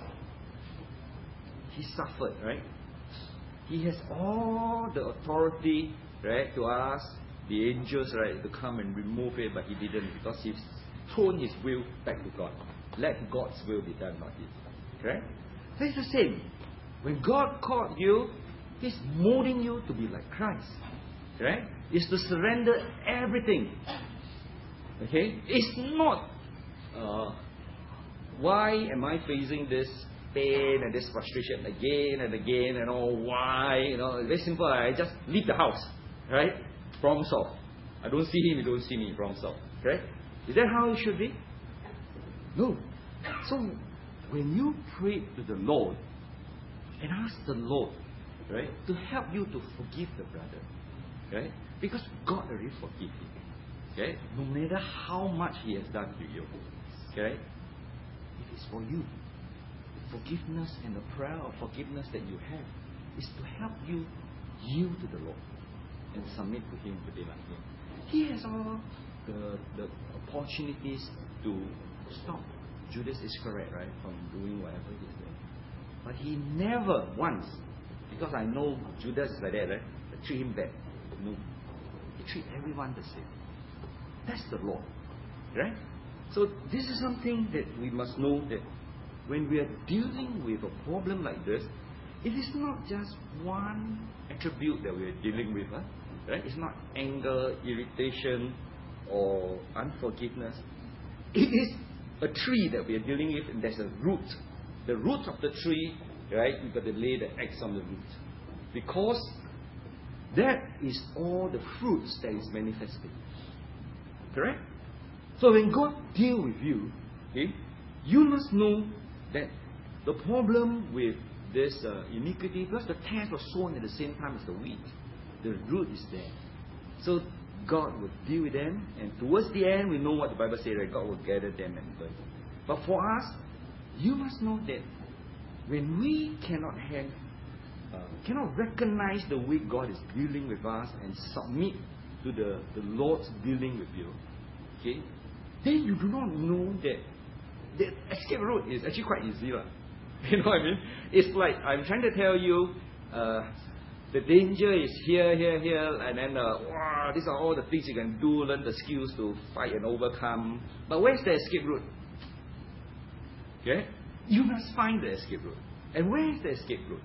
He suffered, right? He has all the authority, right, to ask the angels, right, to come and remove it, but He didn't, because He's thrown His will back to God. Let God's will be done, not His. Okay? So it's the same. When God called you, He's molding you to be like Christ. Right? It's to surrender everything. Okay? It's not uh, why am I facing this pain and this frustration again and again and all, why? You know, it's very simple. I just leave the house. Right? Problem solved. I don't see him, you don't see me. Problem solved. Okay? Is that how it should be? No. So when you pray to the Lord and ask the Lord, right, to help you to forgive the brother, right? Because God already forgive him. Okay? No matter how much he has done to you. Okay? It is for you. The forgiveness and the prayer of forgiveness that you have is to help you yield to the Lord and submit to Him, to be like Him. He has all the, the opportunities to stop Judas Iscariot, right, from doing whatever he's doing. But he never once, because I know Judas is like that, right? I treat him bad. No. He treat everyone the same. That's the Lord. Right? So this is something that we must know, that when we are dealing with a problem like this, it is not just one attribute that we are dealing with. Huh? Right? It's not anger, irritation, or unforgiveness. It is a tree that we are dealing with, and there's a root. The root of the tree, right? You've got to lay the axe on the root. Because that is all the fruits that is manifesting. Correct? So when God deals with you, okay, you must know that the problem with this uh, iniquity, because the tares were sown at the same time as the wheat, the root is there. So God will deal with them, and towards the end, we know what the Bible says, right? God will gather them and burn them. But for us, you must know that when we cannot have, uh, cannot recognize the way God is dealing with us and submit to the, the Lord's dealing with you, okay, then you do not know that the escape route is actually quite easy. Lah. You know what I mean? It's like I'm trying to tell you, uh, the danger is here, here, here, and then uh, wow, these are all the things you can do, learn the skills to fight and overcome. But where's the escape route? Okay? You must find the escape route. And where is the escape route?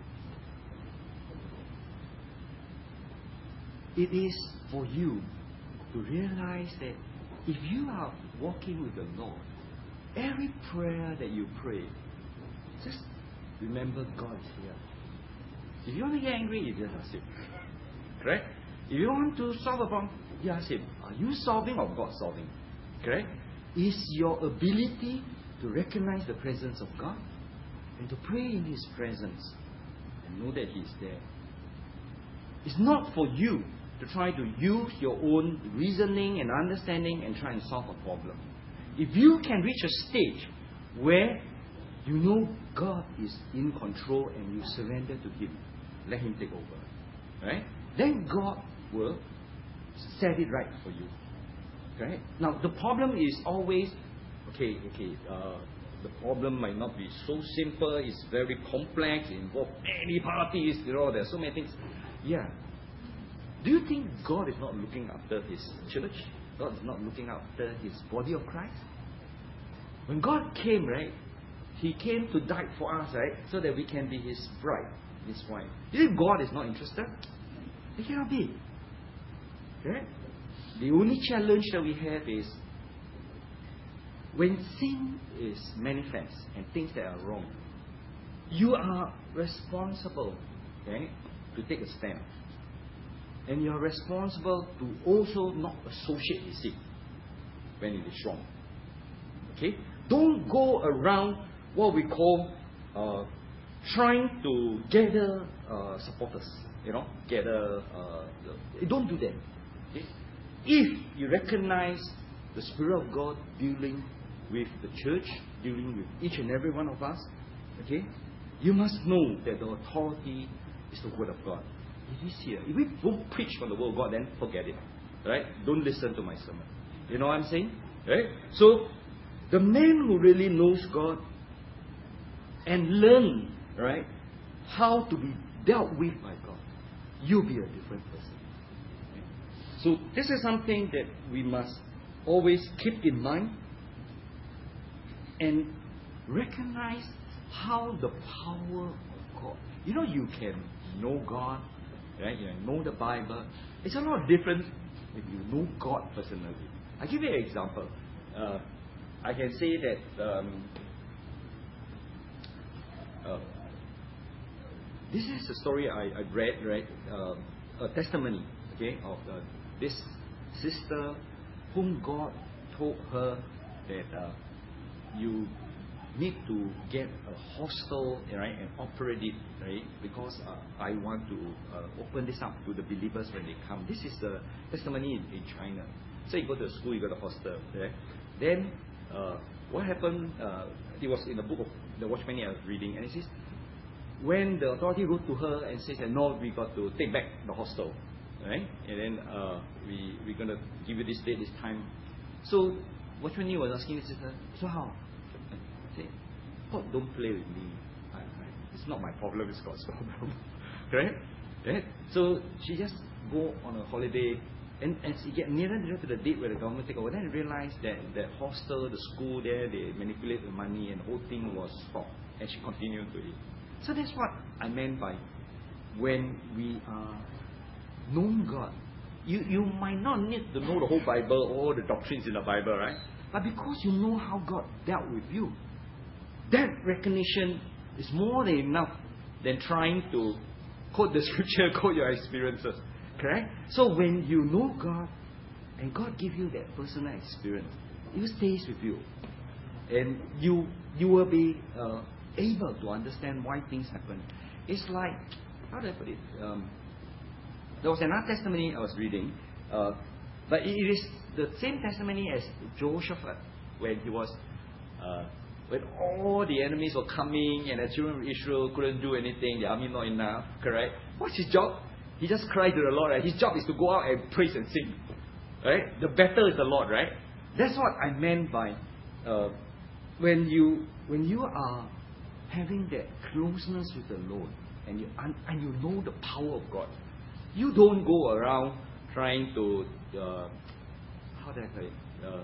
It is for you to realize that if you are walking with the Lord, every prayer that you pray, just remember God is here. If you want to get angry, you just ask Him. Correct? If you want to solve a problem, you ask Him. Are you solving or God solving? Correct? Is your ability to recognize the presence of God and to pray in His presence and know that He is there. It's not for you to try to use your own reasoning and understanding and try and solve a problem. If you can reach a stage where you know God is in control and you surrender to Him, let Him take over, right? Then God will set it right for you. Right? Now the problem is always, okay, okay, uh, the problem might not be so simple, it's very complex, it involves many parties, you know, there are so many things. Yeah. Do you think God is not looking after His church? God is not looking after His body of Christ? When God came, right, He came to die for us, right, so that we can be His bride, His wife. Do you think God is not interested? He cannot be. Right? The only challenge that we have is when sin is manifest and things that are wrong, you are responsible, okay, to take a stand. And you are responsible to also not associate with it when it is wrong. Okay? Don't go around what we call uh, trying to gather uh, supporters. You know, gather. Uh, don't do that. Okay? If you recognize the Spirit of God dealing with the church, dealing with each and every one of us, okay, you must know that the authority is the Word of God. It is here. If we don't preach from the Word of God, then forget it. Right? Don't listen to my sermon. You know what I'm saying? Right? So, the man who really knows God and learn, right, how to be dealt with by God, you'll be a different person. Okay? So, this is something that we must always keep in mind and recognize how the power of God. You know, you can know God, right? You know the Bible. It's a lot different if you know God personally. I'll give you an example. Uh, I can say that um, uh, this is a story I, I read, right? Uh, a testimony, okay, of uh, this sister whom God told her that uh, you need to get a hostel, right, and operate it, right, because uh, I want to uh, open this up to the believers when they come. This is the testimony in, in China. So you go to school, you go to hostel, right? Then uh, what happened? Uh, it was in the book of the Watchman I was reading, and it says when the authority wrote to her and says that no, we got to take back the hostel, right? And then uh, we we're gonna give you this date, this time. So Watchman Nee was asking his sister, so how? I said, God don't play with me. I, I, it's not my problem, it's God's problem. Right? Right? So she just go on a holiday, and as it get nearer and nearer to the date where the government take over, then I realized that that hostel, the school there, they manipulate the money and the whole thing was stopped. And she continued to it. So that's what I meant by when we are knowing God. You, you might not need to know the whole Bible, all the doctrines in the Bible, right? But because you know how God dealt with you, that recognition is more than enough than trying to quote the scripture, quote your experiences. Correct? So when you know God, and God give you that personal experience, it stays with you. And you you will be uh, able to understand why things happen. It's like, how do I put it? Um, there was another testimony I was reading, uh, but it is the same testimony as Jehoshaphat, when he was, uh, when all the enemies were coming and the children of Israel couldn't do anything, the army not enough, correct? What's his job? He just cried to the Lord, right? His job is to go out and praise and sing, right? The battle is the Lord, right? That's what I meant by uh, when you when you are having that closeness with the Lord, and you and, and you know the power of God. You don't go around trying to, uh, how do I say it? Uh,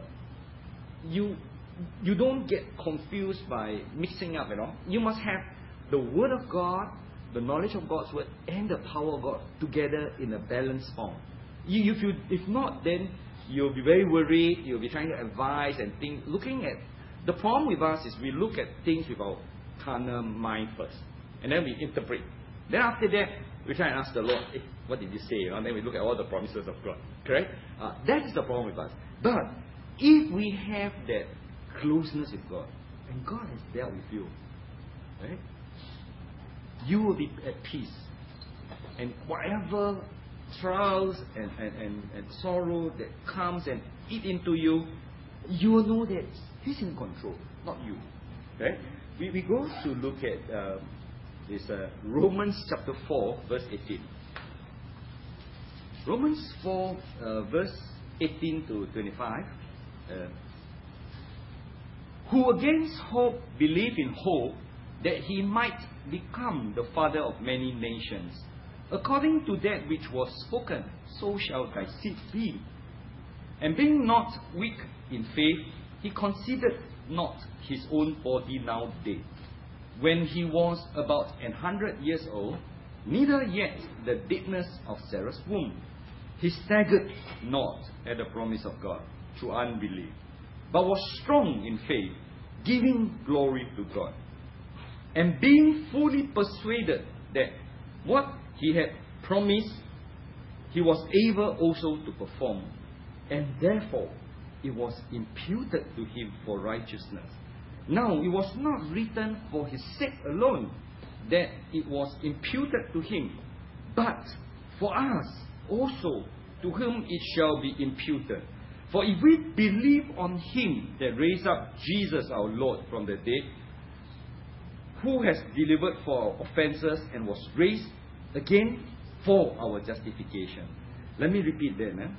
you, you don't get confused by mixing up, you know. You must have the Word of God, the knowledge of God's Word, and the power of God together in a balanced form. You, if, you, if not, then you'll be very worried, you'll be trying to advise and think. Looking at, the problem with us is we look at things with our carnal mind first, and then we interpret. Then after that, we try and ask the Lord, hey, what did you say? And then we look at all the promises of God. Correct? Uh, that is the problem with us. But if we have that closeness with God, and God has dealt with you, right? You will be at peace. And whatever trials and, and, and, and sorrow that comes and eat into you, you will know that He's in control, not you. Right? We, we go to look at um, this uh, Romans chapter four, verse eighteen. Romans four, uh, verse eighteen to twenty-five. Uh, Who against hope believed in hope that he might become the father of many nations, according to that which was spoken, so shall thy seed be. And being not weak in faith, he considered not his own body now dead, when he was about an hundred years old, neither yet the deadness of Sarah's womb. He staggered not at the promise of God through unbelief, but was strong in faith, giving glory to God, and being fully persuaded that what he had promised, he was able also to perform, and therefore it was imputed to him for righteousness. Now it was not written for his sake alone that it was imputed to him, but for us also, to whom it shall be imputed. For if we believe on him that raised up Jesus our Lord from the dead, who has delivered for our offences and was raised again for our justification. Let me repeat that. Eh?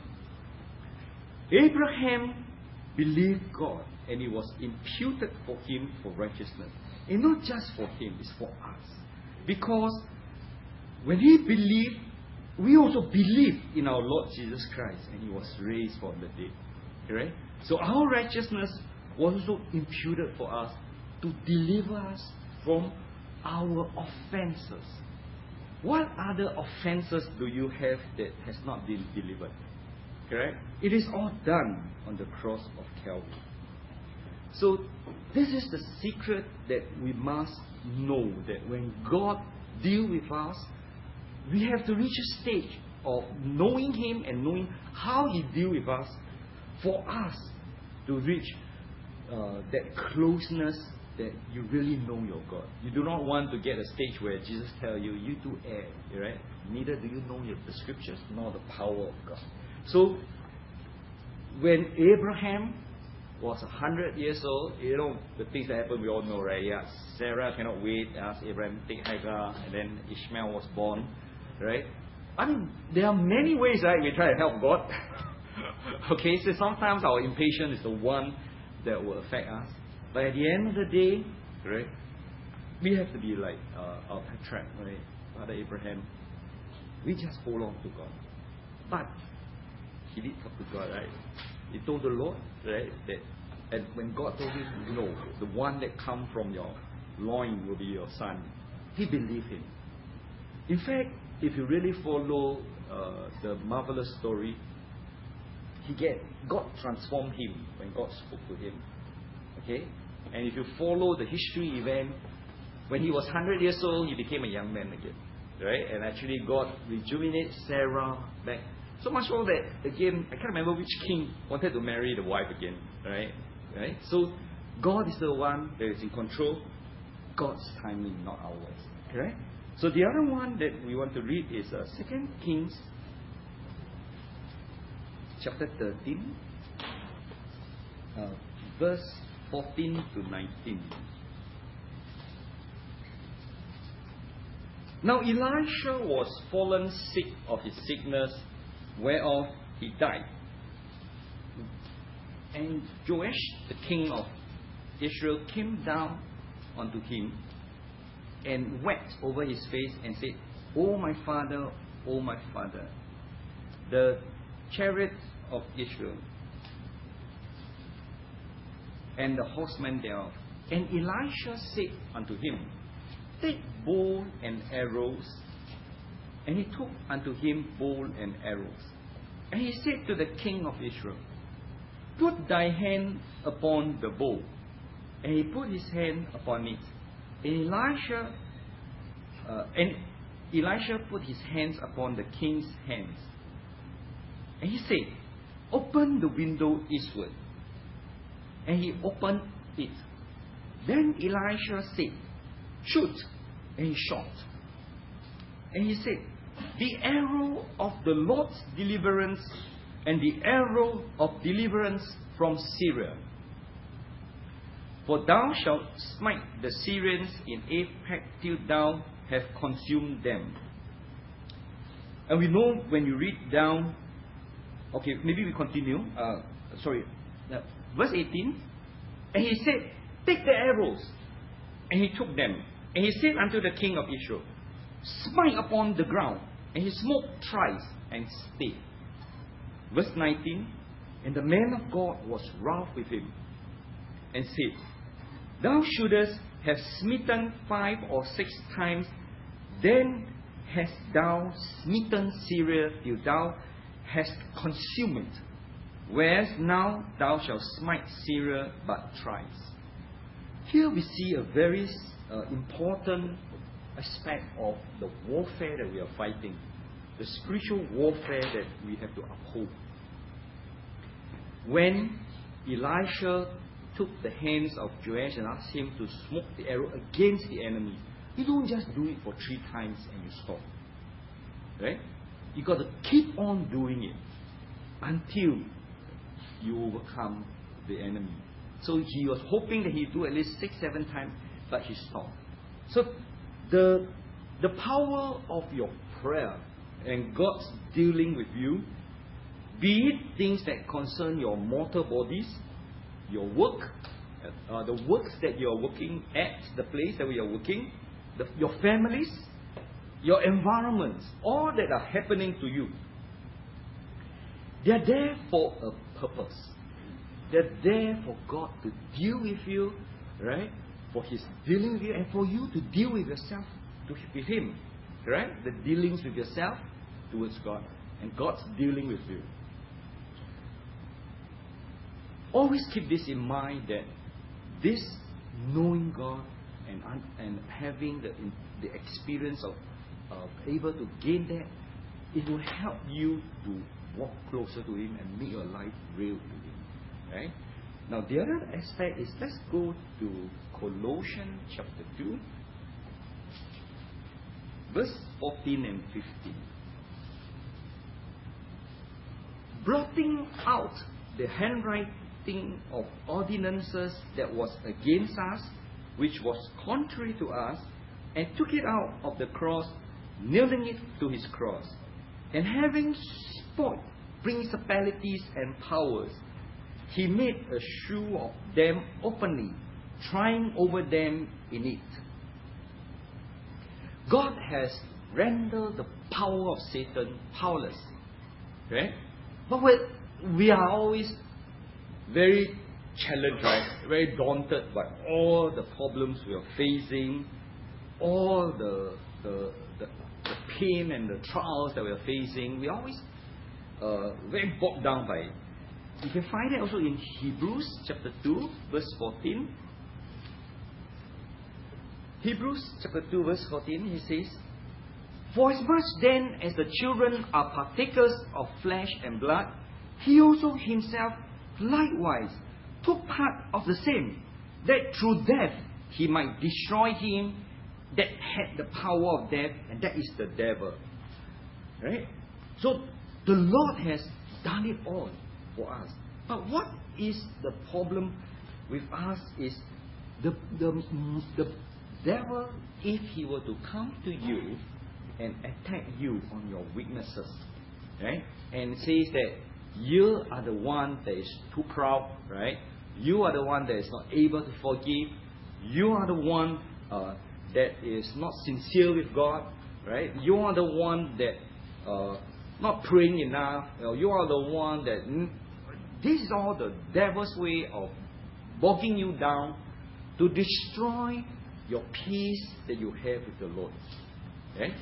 Abraham believed God, and it was imputed for him for righteousness. And not just for him, it's for us. Because when he believed, we also believe in our Lord Jesus Christ, and he was raised from the dead. Right? So our righteousness was also imputed for us to deliver us from our offenses. What other offenses do you have that has not been delivered? Correct? It is all done on the cross of Calvary. So this is the secret that we must know, that when God deals with us, we have to reach a stage of knowing Him and knowing how He deals with us for us to reach uh, that closeness that you really know your God. You do not want to get a stage where Jesus tells you, you do err, right? Neither do you know the scriptures nor the power of God. So, when Abraham was a hundred years old, you know, the things that happened we all know, right? Yeah, Sarah cannot wait, asked Abraham to take Hagar, and then Ishmael was born, right? I mean, there are many ways, right, we try to help God. Okay, so sometimes our impatience is the one that will affect us. But at the end of the day, right, we have to be like uh, our patriarch, right, Father Abraham. We just hold on to God. But he did talk to God, right? He told the Lord, right, that, and when God told him, you know, the one that come from your loin will be your son, he believed him. In fact, if you really follow uh, the marvelous story, he get God transformed him when God spoke to him. Okay, and if you follow the history event, when he was one hundred years old, he became a young man again, right? And actually, God rejuvenated Sarah back. So much so that again, I can't remember which king wanted to marry the wife again, right? Right. So God is the one that is in control. God's timing, not ours. Correct. So the other one that we want to read is uh, Second Kings, chapter thirteen, uh, verse fourteen to nineteen. Now Elisha was fallen sick of his sickness, whereof he died. And Joash, the king of Israel, came down unto him and wept over his face and said, O my father, O my father, the chariot of Israel and the horsemen thereof. And Elisha said unto him, Take bow and arrows. And he took unto him bow and arrows. And he said to the king of Israel, Put thy hand upon the bow. And he put his hand upon it. And Elisha, uh, and Elisha put his hands upon the king's hands. And he said, Open the window eastward. And he opened it. Then Elisha said, Shoot. And he shot. And he said, The arrow of the Lord's deliverance and the arrow of deliverance from Syria. For thou shalt smite the Syrians in Aphek till thou have consumed them. And we know when you read down, okay, maybe we continue. Uh, sorry, uh, verse eighteen. And he said, Take the arrows. And he took them. And he said unto the king of Israel, Smite upon the ground. And he smote thrice and stayed. Verse nineteen. And the man of God was wroth with him and said, Thou shouldest have smitten five or six times, then hast thou smitten Syria till thou hast consumed it. Whereas now thou shalt smite Syria but thrice. Here we see a very uh, important aspect of the warfare that we are fighting, the spiritual warfare that we have to uphold. When Elisha took the hands of Joash and asked him to smoke the arrow against the enemy, you don't just do it for three times and you stop. Right? You got to keep on doing it until you overcome the enemy. So he was hoping that he'd do at least six, seven times, but he stopped. So the the power of your prayer and God's dealing with you, be it things that concern your mortal bodies, your work, uh, the works that you are working at, the place that we are working, the, your families, your environments, all that are happening to you, they are there for a purpose. They're there for God to deal with you, right? For His dealing with you, and for you to deal with yourself to, with Him, right? The dealings with yourself towards God, and God's dealing with you. Always keep this in mind, that this knowing God and and having the the experience of uh, able to gain that, it will help you to walk closer to Him and make your life real to Him. Right? Now the other aspect is, let's go to Colossians chapter two, verse fourteen and fifteen. Blotting out the handwriting of ordinances that was against us, which was contrary to us, and took it out of the cross, nailing it to His cross, and having spoiled principalities and powers. He made a show of them openly, trying over them in it. God has rendered the power of Satan powerless. Right? But we are always very challenged, right? Very daunted by all the problems we are facing, all the, the, the, the pain and the trials that we are facing. We are always uh, very bogged down by it. You can find it also in Hebrews chapter two, verse fourteen. Hebrews chapter two, verse fourteen, he says, "For as much then as the children are partakers of flesh and blood, he also himself likewise took part of the same, that through death he might destroy him that had the power of death, and that is the devil." Right? So the Lord has done it all for us. But what is the problem with us is the, the, the devil, if he were to come to you and attack you on your weaknesses, right? And says that you are the one that is too proud, right? You are the one that is not able to forgive. You are the one uh, that is not sincere with God, right? You are the one that uh, not praying enough. You are the one that mm, this is all the devil's way of bogging you down to destroy your peace that you have with the Lord. Okay?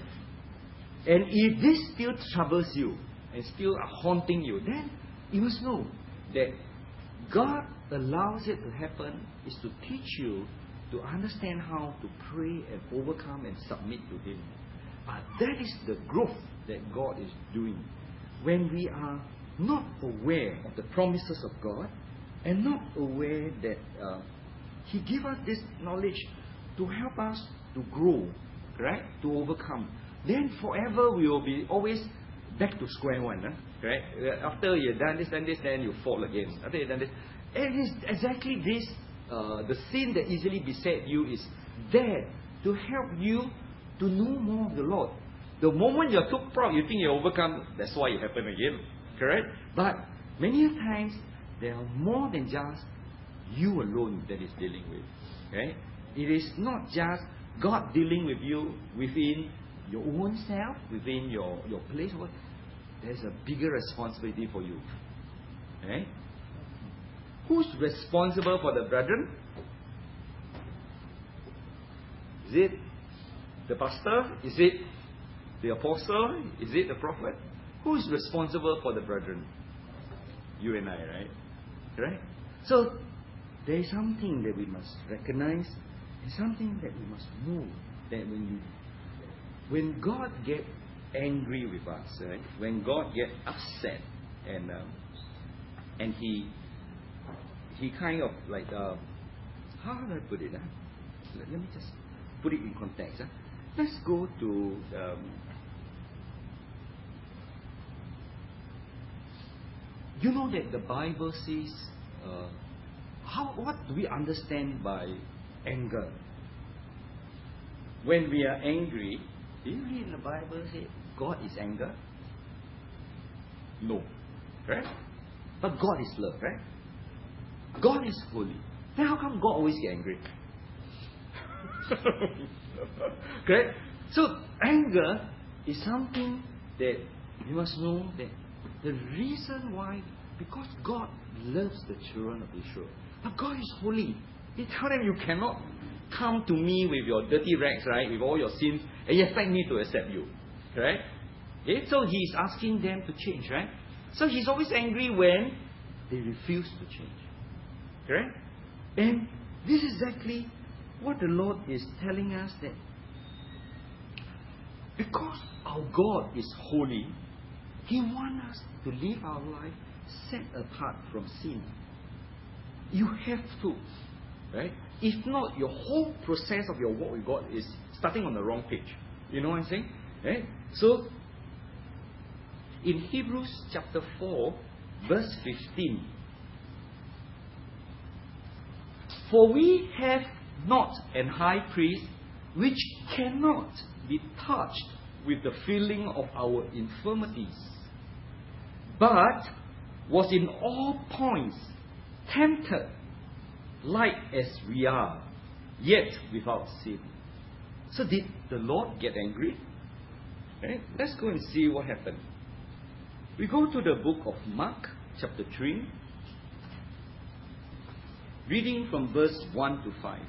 And if this still troubles you and still are haunting you, then you must know that God allows it to happen is to teach you to understand how to pray and overcome and submit to Him. Uh, that is the growth that God is doing. When we are not aware of the promises of God and not aware that uh, He gives us this knowledge to help us to grow, right? To overcome. Then forever we will be always back to square one, huh? Right? After you've done this and this, then you fall again. After you've done this, it is exactly this. Uh, the sin that easily beset you is there to help you to know more of the Lord. The moment you're too proud, you think you overcome. That's why it happened again. Correct? But many times there are more than just you alone that is dealing with. Okay? It is not just God dealing with you within your own self, within your, your place. There's a bigger responsibility for you. Okay? Who's responsible for the brethren? Is it the pastor? Is it the apostle? Is it the prophet? Who is responsible for the brethren? You and I, right? Right? So, there is something that we must recognize, and something that we must know, that when you, when God gets angry with us, right? When God gets upset, and um, and He He kind of like, uh, how do I put it? Huh? Let, let me just put it in context. Huh? Let's go to um, you know that the Bible says, uh, how what do we understand by anger? When we are angry, do you read in the Bible say God is anger? No, right? But God is love, right? God is holy. Then how come God always get angry? Correct? So anger is something that you must know that the reason why, because God loves the children of Israel. But God is holy. He tells them, you cannot come to me with your dirty rags, right? With all your sins, and you expect me to accept you. Correct? Okay? So He is asking them to change, right? So He's always angry when they refuse to change. Correct? And this is exactly what the Lord is telling us, that because our God is holy, He wants us to live our life set apart from sin. You have to, right? If not, your whole process of your walk with God is starting on the wrong page. You know what I'm saying? Right? So, in Hebrews chapter four, verse fifteen, for we have not an high priest which cannot be touched with the feeling of our infirmities, but was in all points tempted like as we are, yet without sin. So did the Lord get angry? Okay, let's go and see what happened. We go to the book of Mark, chapter three, reading from verse one to five.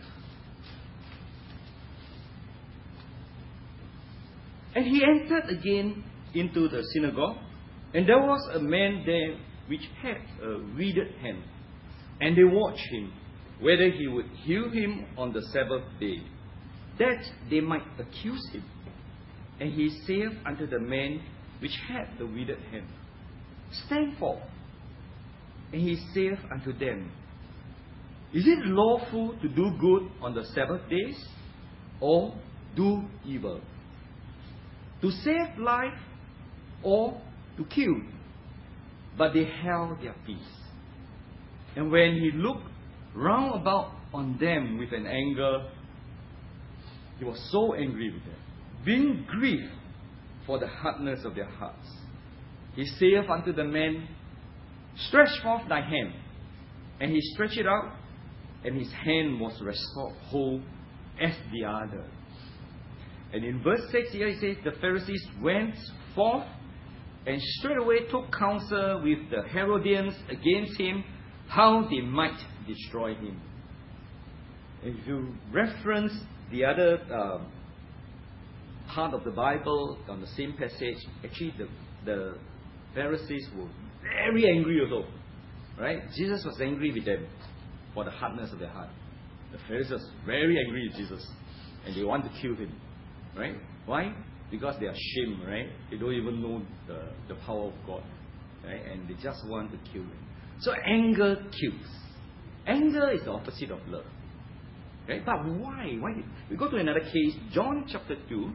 And he entered again into the synagogue, and there was a man there which had a withered hand. And they watched him, whether he would heal him on the Sabbath day, that they might accuse him. And he saith unto the man which had the withered hand, Stand forth. And he saith unto them, Is it lawful to do good on the Sabbath days, or do evil? To save life, or to kill? But they held their peace. And when he looked round about on them with an anger, he was so angry with them, being grieved for the hardness of their hearts. He saith unto the man, Stretch forth thy hand. And he stretched it out, and his hand was restored whole as the other. And in verse six here it says, The Pharisees went forth and straightway took counsel with the Herodians against him, how they might destroy him. And if you reference the other uh, part of the Bible on the same passage, actually the, the Pharisees were very angry also. Right? Jesus was angry with them for the hardness of their heart. The Pharisees were very angry with Jesus, and they want to kill him. Right? Why? Because they are ashamed, right? They don't even know the, the power of God. Right? And they just want to kill him. So anger kills. Anger is the opposite of love. Right? But why? Why? We go to another case, John chapter two.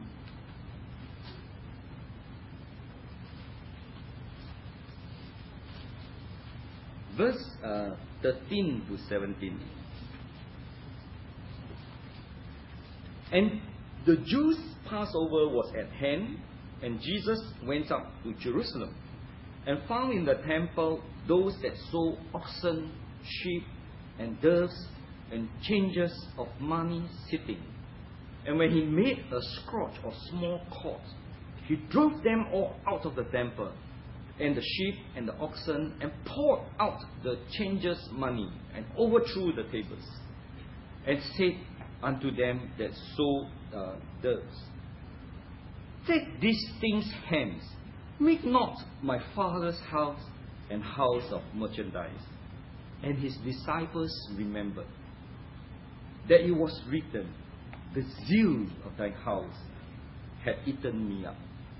Verse uh, thirteen to seventeen. And the Jews' Passover was at hand, and Jesus went up to Jerusalem, and found in the temple those that sold oxen, sheep, and doves, and changers of money sitting. And when he made a scourge or small court, he drove them all out of the temple, and the sheep and the oxen, and poured out the changers' money, and overthrew the tables, and said unto them that sold uh, doves, Take these things hence, make not my Father's house an house of merchandise. And his disciples remembered that it was written, The zeal of thy house had eaten me up.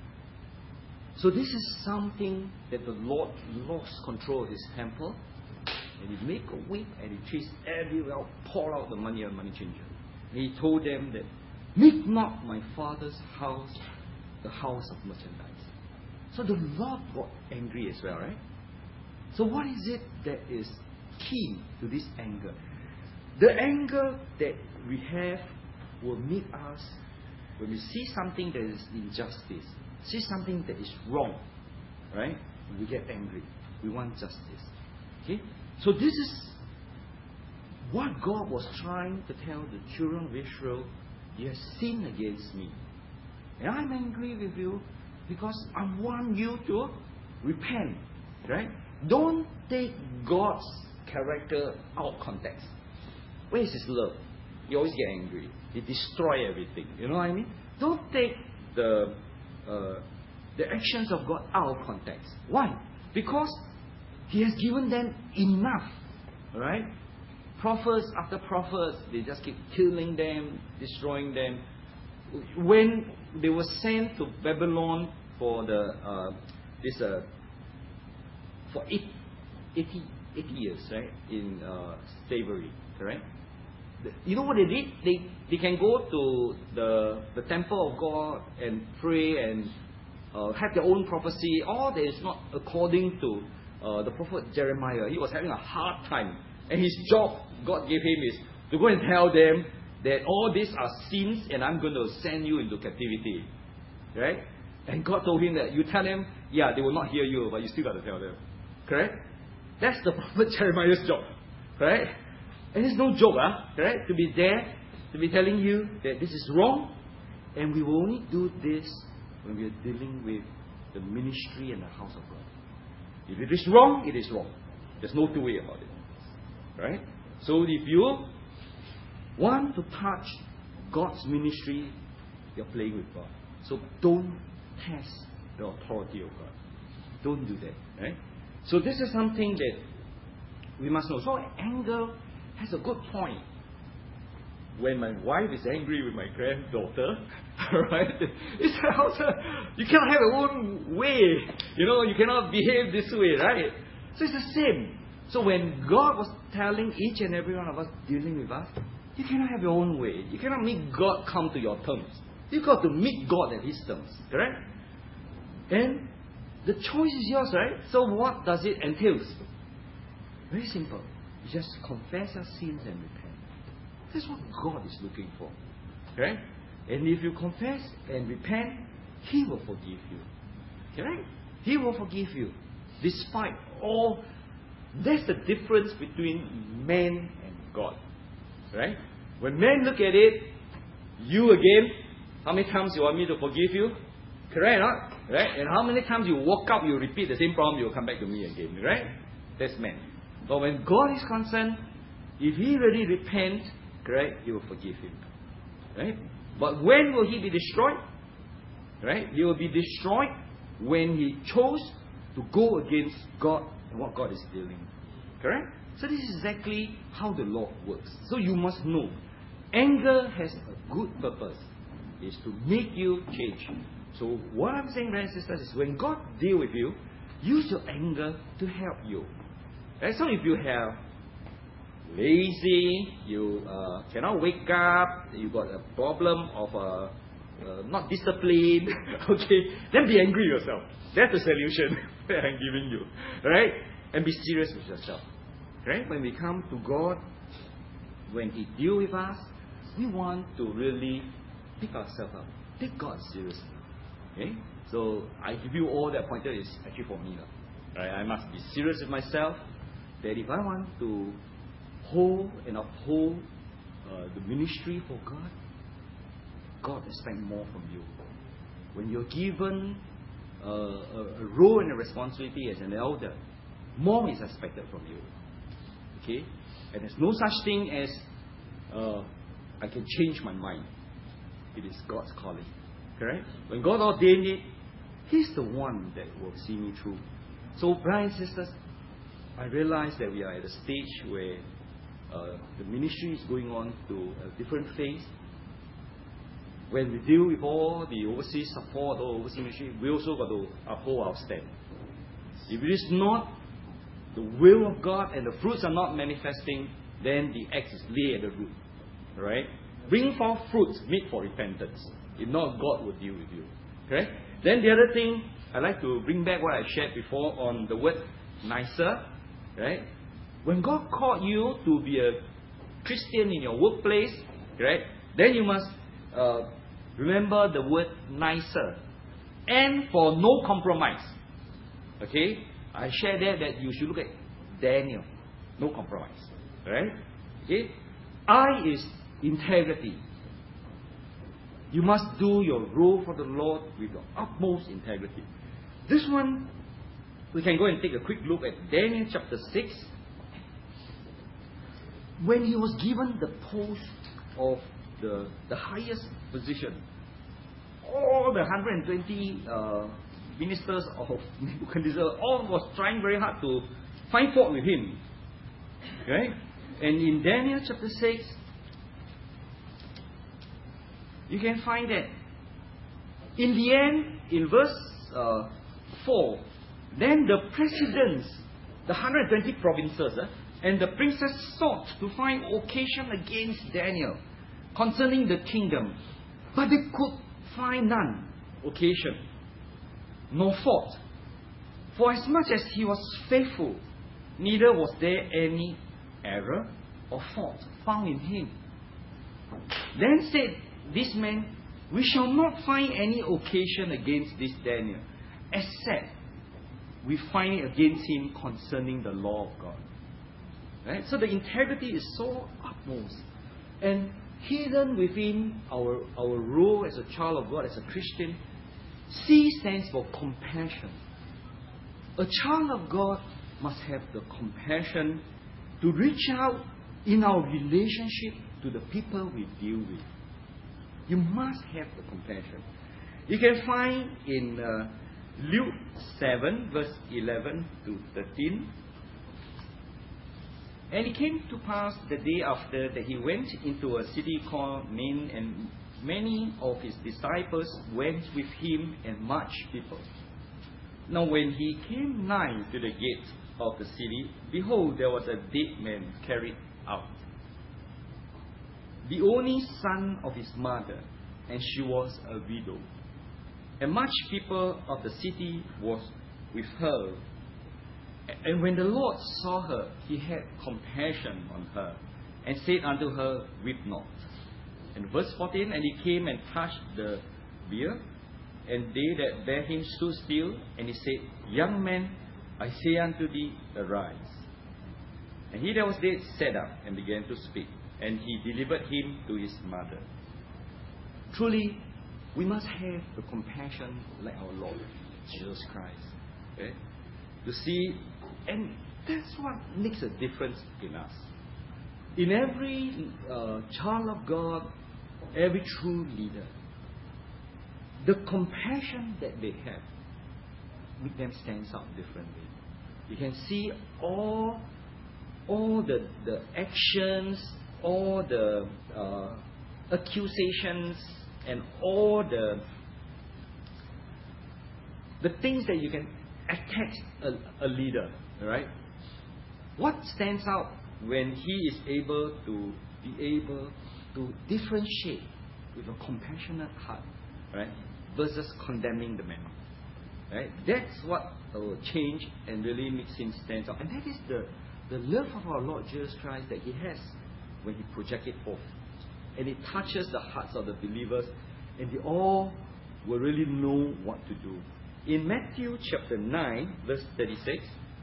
So this is something that the Lord lost control of his temple, and he made a whip and he chased everywhere, poured out the money of money changer. And he told them that, Make not my Father's house the house of merchandise. So the Lord got angry as well, right? So what is it that is key to this anger? The anger that we have will make us, when we see something that is injustice, see something that is wrong, right? We get angry. We want justice. Okay? So this is what God was trying to tell the children of Israel. You have sinned against me. And I'm angry with you because I want you to repent. Right? Don't take God's character out of context. Where is his love? You always get angry. He destroys everything. You know what I mean? Don't take the uh, the actions of God out of context. Why? Because he has given them enough. Right? Prophets after prophets, they just keep killing them, destroying them. When they were sent to Babylon for the uh, this uh, for eighty, eighty, eighty years, right, in uh, slavery, correct? The, you know what they did? They they can go to the the temple of God and pray and uh, have their own prophecy. All that is not according to uh, the prophet Jeremiah. He was having a hard time, and his job God gave him is to go and tell them that all these are sins and I'm going to send you into captivity. Right? And God told him that you tell them, yeah, they will not hear you, but you still got to tell them. Correct? That's the prophet Jeremiah's job. Correct? And it's no joke, huh? Correct? To be there, to be telling you that this is wrong, and we will only do this when we are dealing with the ministry and the house of God. If it is wrong, it is wrong. There's no two way about it. Right? So if you want to touch God's ministry, you're playing with God. So don't test the authority of God. Don't do that. Right? So this is something that we must know. So anger has a good point. When my wife is angry with my granddaughter, right? It's also, you cannot have your own way. You know, you cannot behave this way, right? So it's the same. So when God was telling each and every one of us, dealing with us, you cannot have your own way. You cannot make God come to your terms. You've got to meet God at His terms, correct? And the choice is yours, right? So what does it entail? Very simple. You just confess your sins and repent. That's what God is looking for. Right? And if you confess and repent, He will forgive you. Right? He will forgive you. Despite all. That's the difference between man and God. Right? When men look at it, you again, how many times you want me to forgive you? Correct, not? Right? And how many times you walk up, you repeat the same problem, you will come back to me again. Right? That's man. But when God is concerned, if He really repents, correct, He will forgive him. Right? But when will he be destroyed? Right? He will be destroyed when he chose to go against God and what God is dealing. Correct? So this is exactly how the Lord works. So you must know, anger has a good purpose. It's to make you change. So what I'm saying, brothers and sisters, is when God deals with you, use your anger to help you. Right? So if you have lazy, you uh, cannot wake up, you got a problem of uh, uh, not disciplined, okay, then be angry yourself. That's the solution that I'm giving you. Right? And be serious with yourself. Right? When we come to God, when He deals with us, we want to really pick ourselves up. Take God seriously. Okay? So I give you all that pointer is actually for me. Right? I must be serious with myself. That if I want to hold and uphold uh, the ministry for God, God expects more from you. When you're given uh, a, a role and a responsibility as an elder, more is expected from you. Okay? And there's no such thing as uh, I can change my mind. It is God's calling. Correct? When God ordained it, He's the one that will see me through. So, brothers and sisters, I realize that we are at a stage where uh, the ministry is going on to a different phase. When we deal with all the overseas support or overseas ministry, we also got to uphold our stand. If it is not the will of God and the fruits are not manifesting, then the axe is laid at the root. Right? Bring forth fruits meet for repentance. If not, God will deal with you. Okay? Then the other thing, I like to bring back what I shared before on the word nicer. Right? When God called you to be a Christian in your workplace, right? Then you must uh, remember the word nicer. And for no compromise. Okay? I shared that that you should look at Daniel. No compromise. Right? Okay? I is integrity. You must do your role for the Lord with the utmost integrity. This one, we can go and take a quick look at Daniel chapter six. When he was given the post of the, the highest position, all the one hundred twenty uh, ministers of Nebuchadnezzar all was trying very hard to find fault with him. Right? And in Daniel chapter six, you can find that in the end, in verse uh, four, then the presidents, the one hundred twenty provinces, uh, and the princes sought to find occasion against Daniel concerning the kingdom, but they could find none occasion, nor fault. For as much as he was faithful, neither was there any error or fault found in him. Then said this man, we shall not find any occasion against this Daniel, except we find it against him concerning the law of God. Right? So the integrity is so utmost. And hidden within our, our role as a child of God, as a Christian, C stands for compassion. A child of God must have the compassion to reach out in our relationship to the people we deal with. You must have the compassion. You can find in uh, Luke seven, verse eleven to thirteen. And it came to pass the day after that he went into a city called Nain, and many of his disciples went with him, and much people. Now when he came nigh to the gate of the city, behold, there was a dead man carried out, the only son of his mother, and she was a widow. And much people of the city was with her. And when the Lord saw her, he had compassion on her, and said unto her, Weep not. And verse fourteen, and he came and touched the bier, and they that bare him stood still, and he said, Young man, I say unto thee, arise. And he that was dead sat up and began to speak, and he delivered him to his mother. Truly, we must have the compassion like our Lord Jesus Christ. Okay? To see, and that's what makes a difference in us. In every uh, child of God, every true leader, the compassion that they have make them stand out differently. You can see all, all the, the actions, all the uh, accusations, and all the the things that you can attack a, a leader, right? What stands out when he is able to be able to differentiate with a compassionate heart, right, versus condemning the man, right? That's what will change and really makes him stand out, and that is the the love of our Lord Jesus Christ that he has when he projects it forth, and it touches the hearts of the believers, and they all will really know what to do. In Matthew chapter nine, verse thirty-six,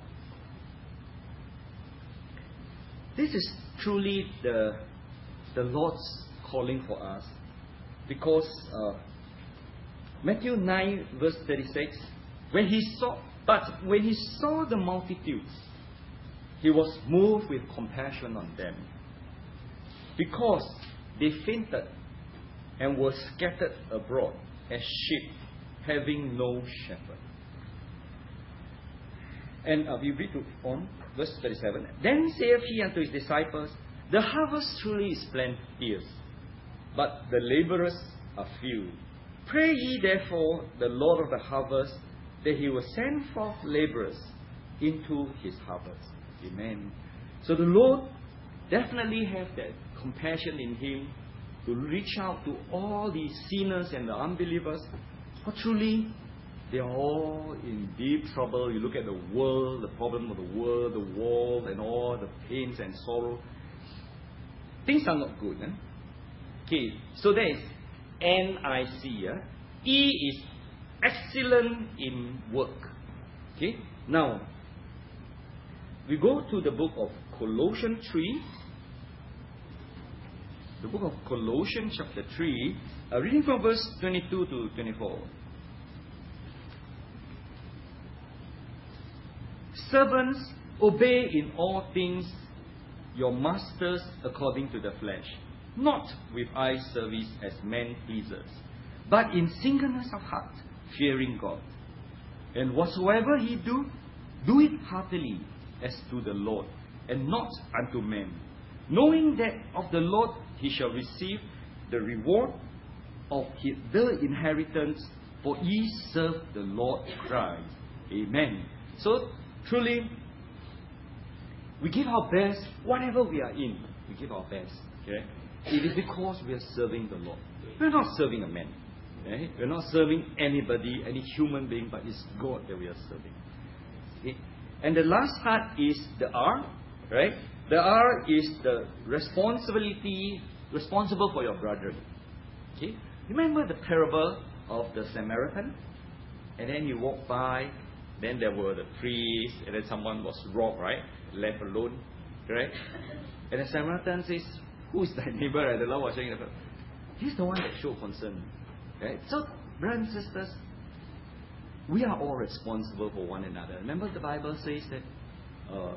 this is truly the, the Lord's calling for us, because uh, Matthew nine, verse thirty-six, when he saw, but when he saw the multitudes, he was moved with compassion on them, because they fainted and were scattered abroad as sheep having no shepherd. And uh, we read on verse thirty-seven. Then saith he unto his disciples, The harvest truly is plenteous, but the labourers are few. Pray ye therefore the Lord of the harvest, that he will send forth labourers into his harvest. Amen. So the Lord definitely has that compassion in him to reach out to all these sinners and the unbelievers. But truly, they are all in deep trouble. You look at the world, the problem of the world, the war, and all the pains and sorrow. Things are not good. Eh? Okay, so there is N I C. Eh? E is excellent in work. Okay, now we go to the book of Colossians three. The book of Colossians chapter three, uh, reading from verse twenty-two to twenty-four. Servants, obey in all things your masters according to the flesh, not with eye service as men pleasers, but in singleness of heart, fearing God. And whatsoever ye do, do it heartily as to the Lord, and not unto men, knowing that of the Lord he shall receive the reward of his, the inheritance, for ye serve the Lord Christ. Amen. So, truly, we give our best, whatever we are in, we give our best. Okay? It is because we are serving the Lord. We're not serving a man. Okay? We're not serving anybody, any human being, but it's God that we are serving. Okay? And the last part is the R, right? The R is the responsibility, responsible for your brethren. Okay? Remember the parable of the Samaritan? And then you walk by, then there were the priests, and then someone was robbed, right? Left alone, correct? And the Samaritan says, who is thy neighbor? Right? The Lord was showing the parable. He's the one that showed concern. Right? So, brothers and sisters, we are all responsible for one another. Remember the Bible says that uh,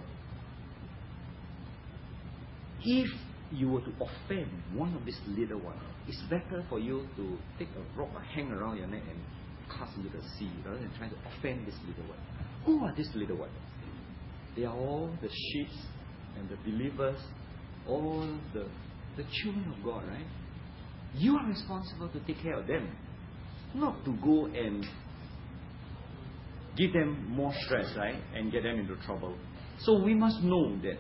if you were to offend one of these little ones, it's better for you to take a rope or hang around your neck and cast into the sea rather than trying to offend this little one. Who are these little ones? They are all the sheep and the believers, all the, the children of God, right? You are responsible to take care of them, not to go and give them more stress, right? And get them into trouble. So we must know that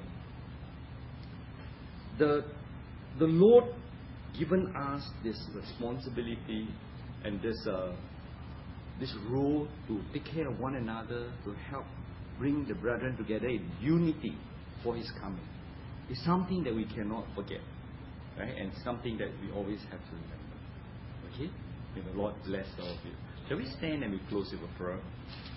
the, the Lord given us this responsibility and this uh, this role to take care of one another, to help bring the brethren together in unity for His coming. It's something that we cannot forget, right? And something that we always have to remember. Okay? May the Lord bless all of you. Shall we stand and we close with a prayer?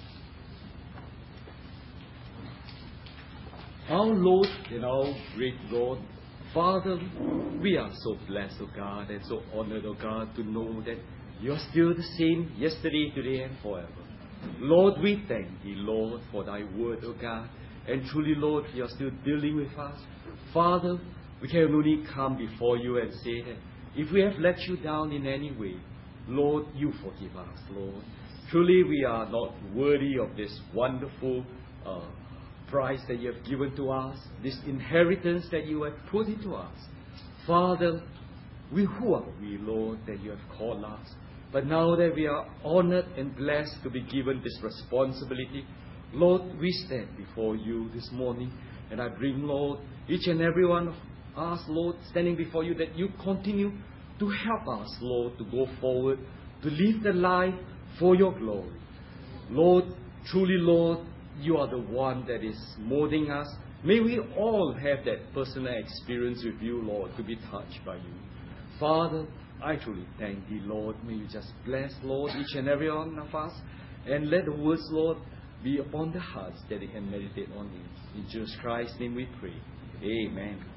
Our Lord and our great God, Father, we are so blessed, O God, and so honored, O God, to know that You are still the same yesterday, today, and forever. Lord, we thank Thee, Lord, for Thy word, O God. And truly, Lord, You are still dealing with us. Father, we can only come before You and say that if we have let You down in any way, Lord, You forgive us, Lord. Truly, we are not worthy of this wonderful uh, prize that You have given to us, this inheritance that You have put into us. Father, we who are we, Lord, that You have called us? But now that we are honored and blessed to be given this responsibility, Lord, we stand before You this morning, and I bring, Lord, each and every one of us, Lord, standing before You, that You continue to help us, Lord, to go forward, to live the life for Your glory. Lord, truly, Lord, You are the one that is molding us. May we all have that personal experience with You, Lord, to be touched by You. Father, I truly thank Thee, Lord. May You just bless, Lord, each and every one of us, and let the words, Lord, be upon the hearts that they can meditate on it. In Jesus Christ's name we pray. Amen.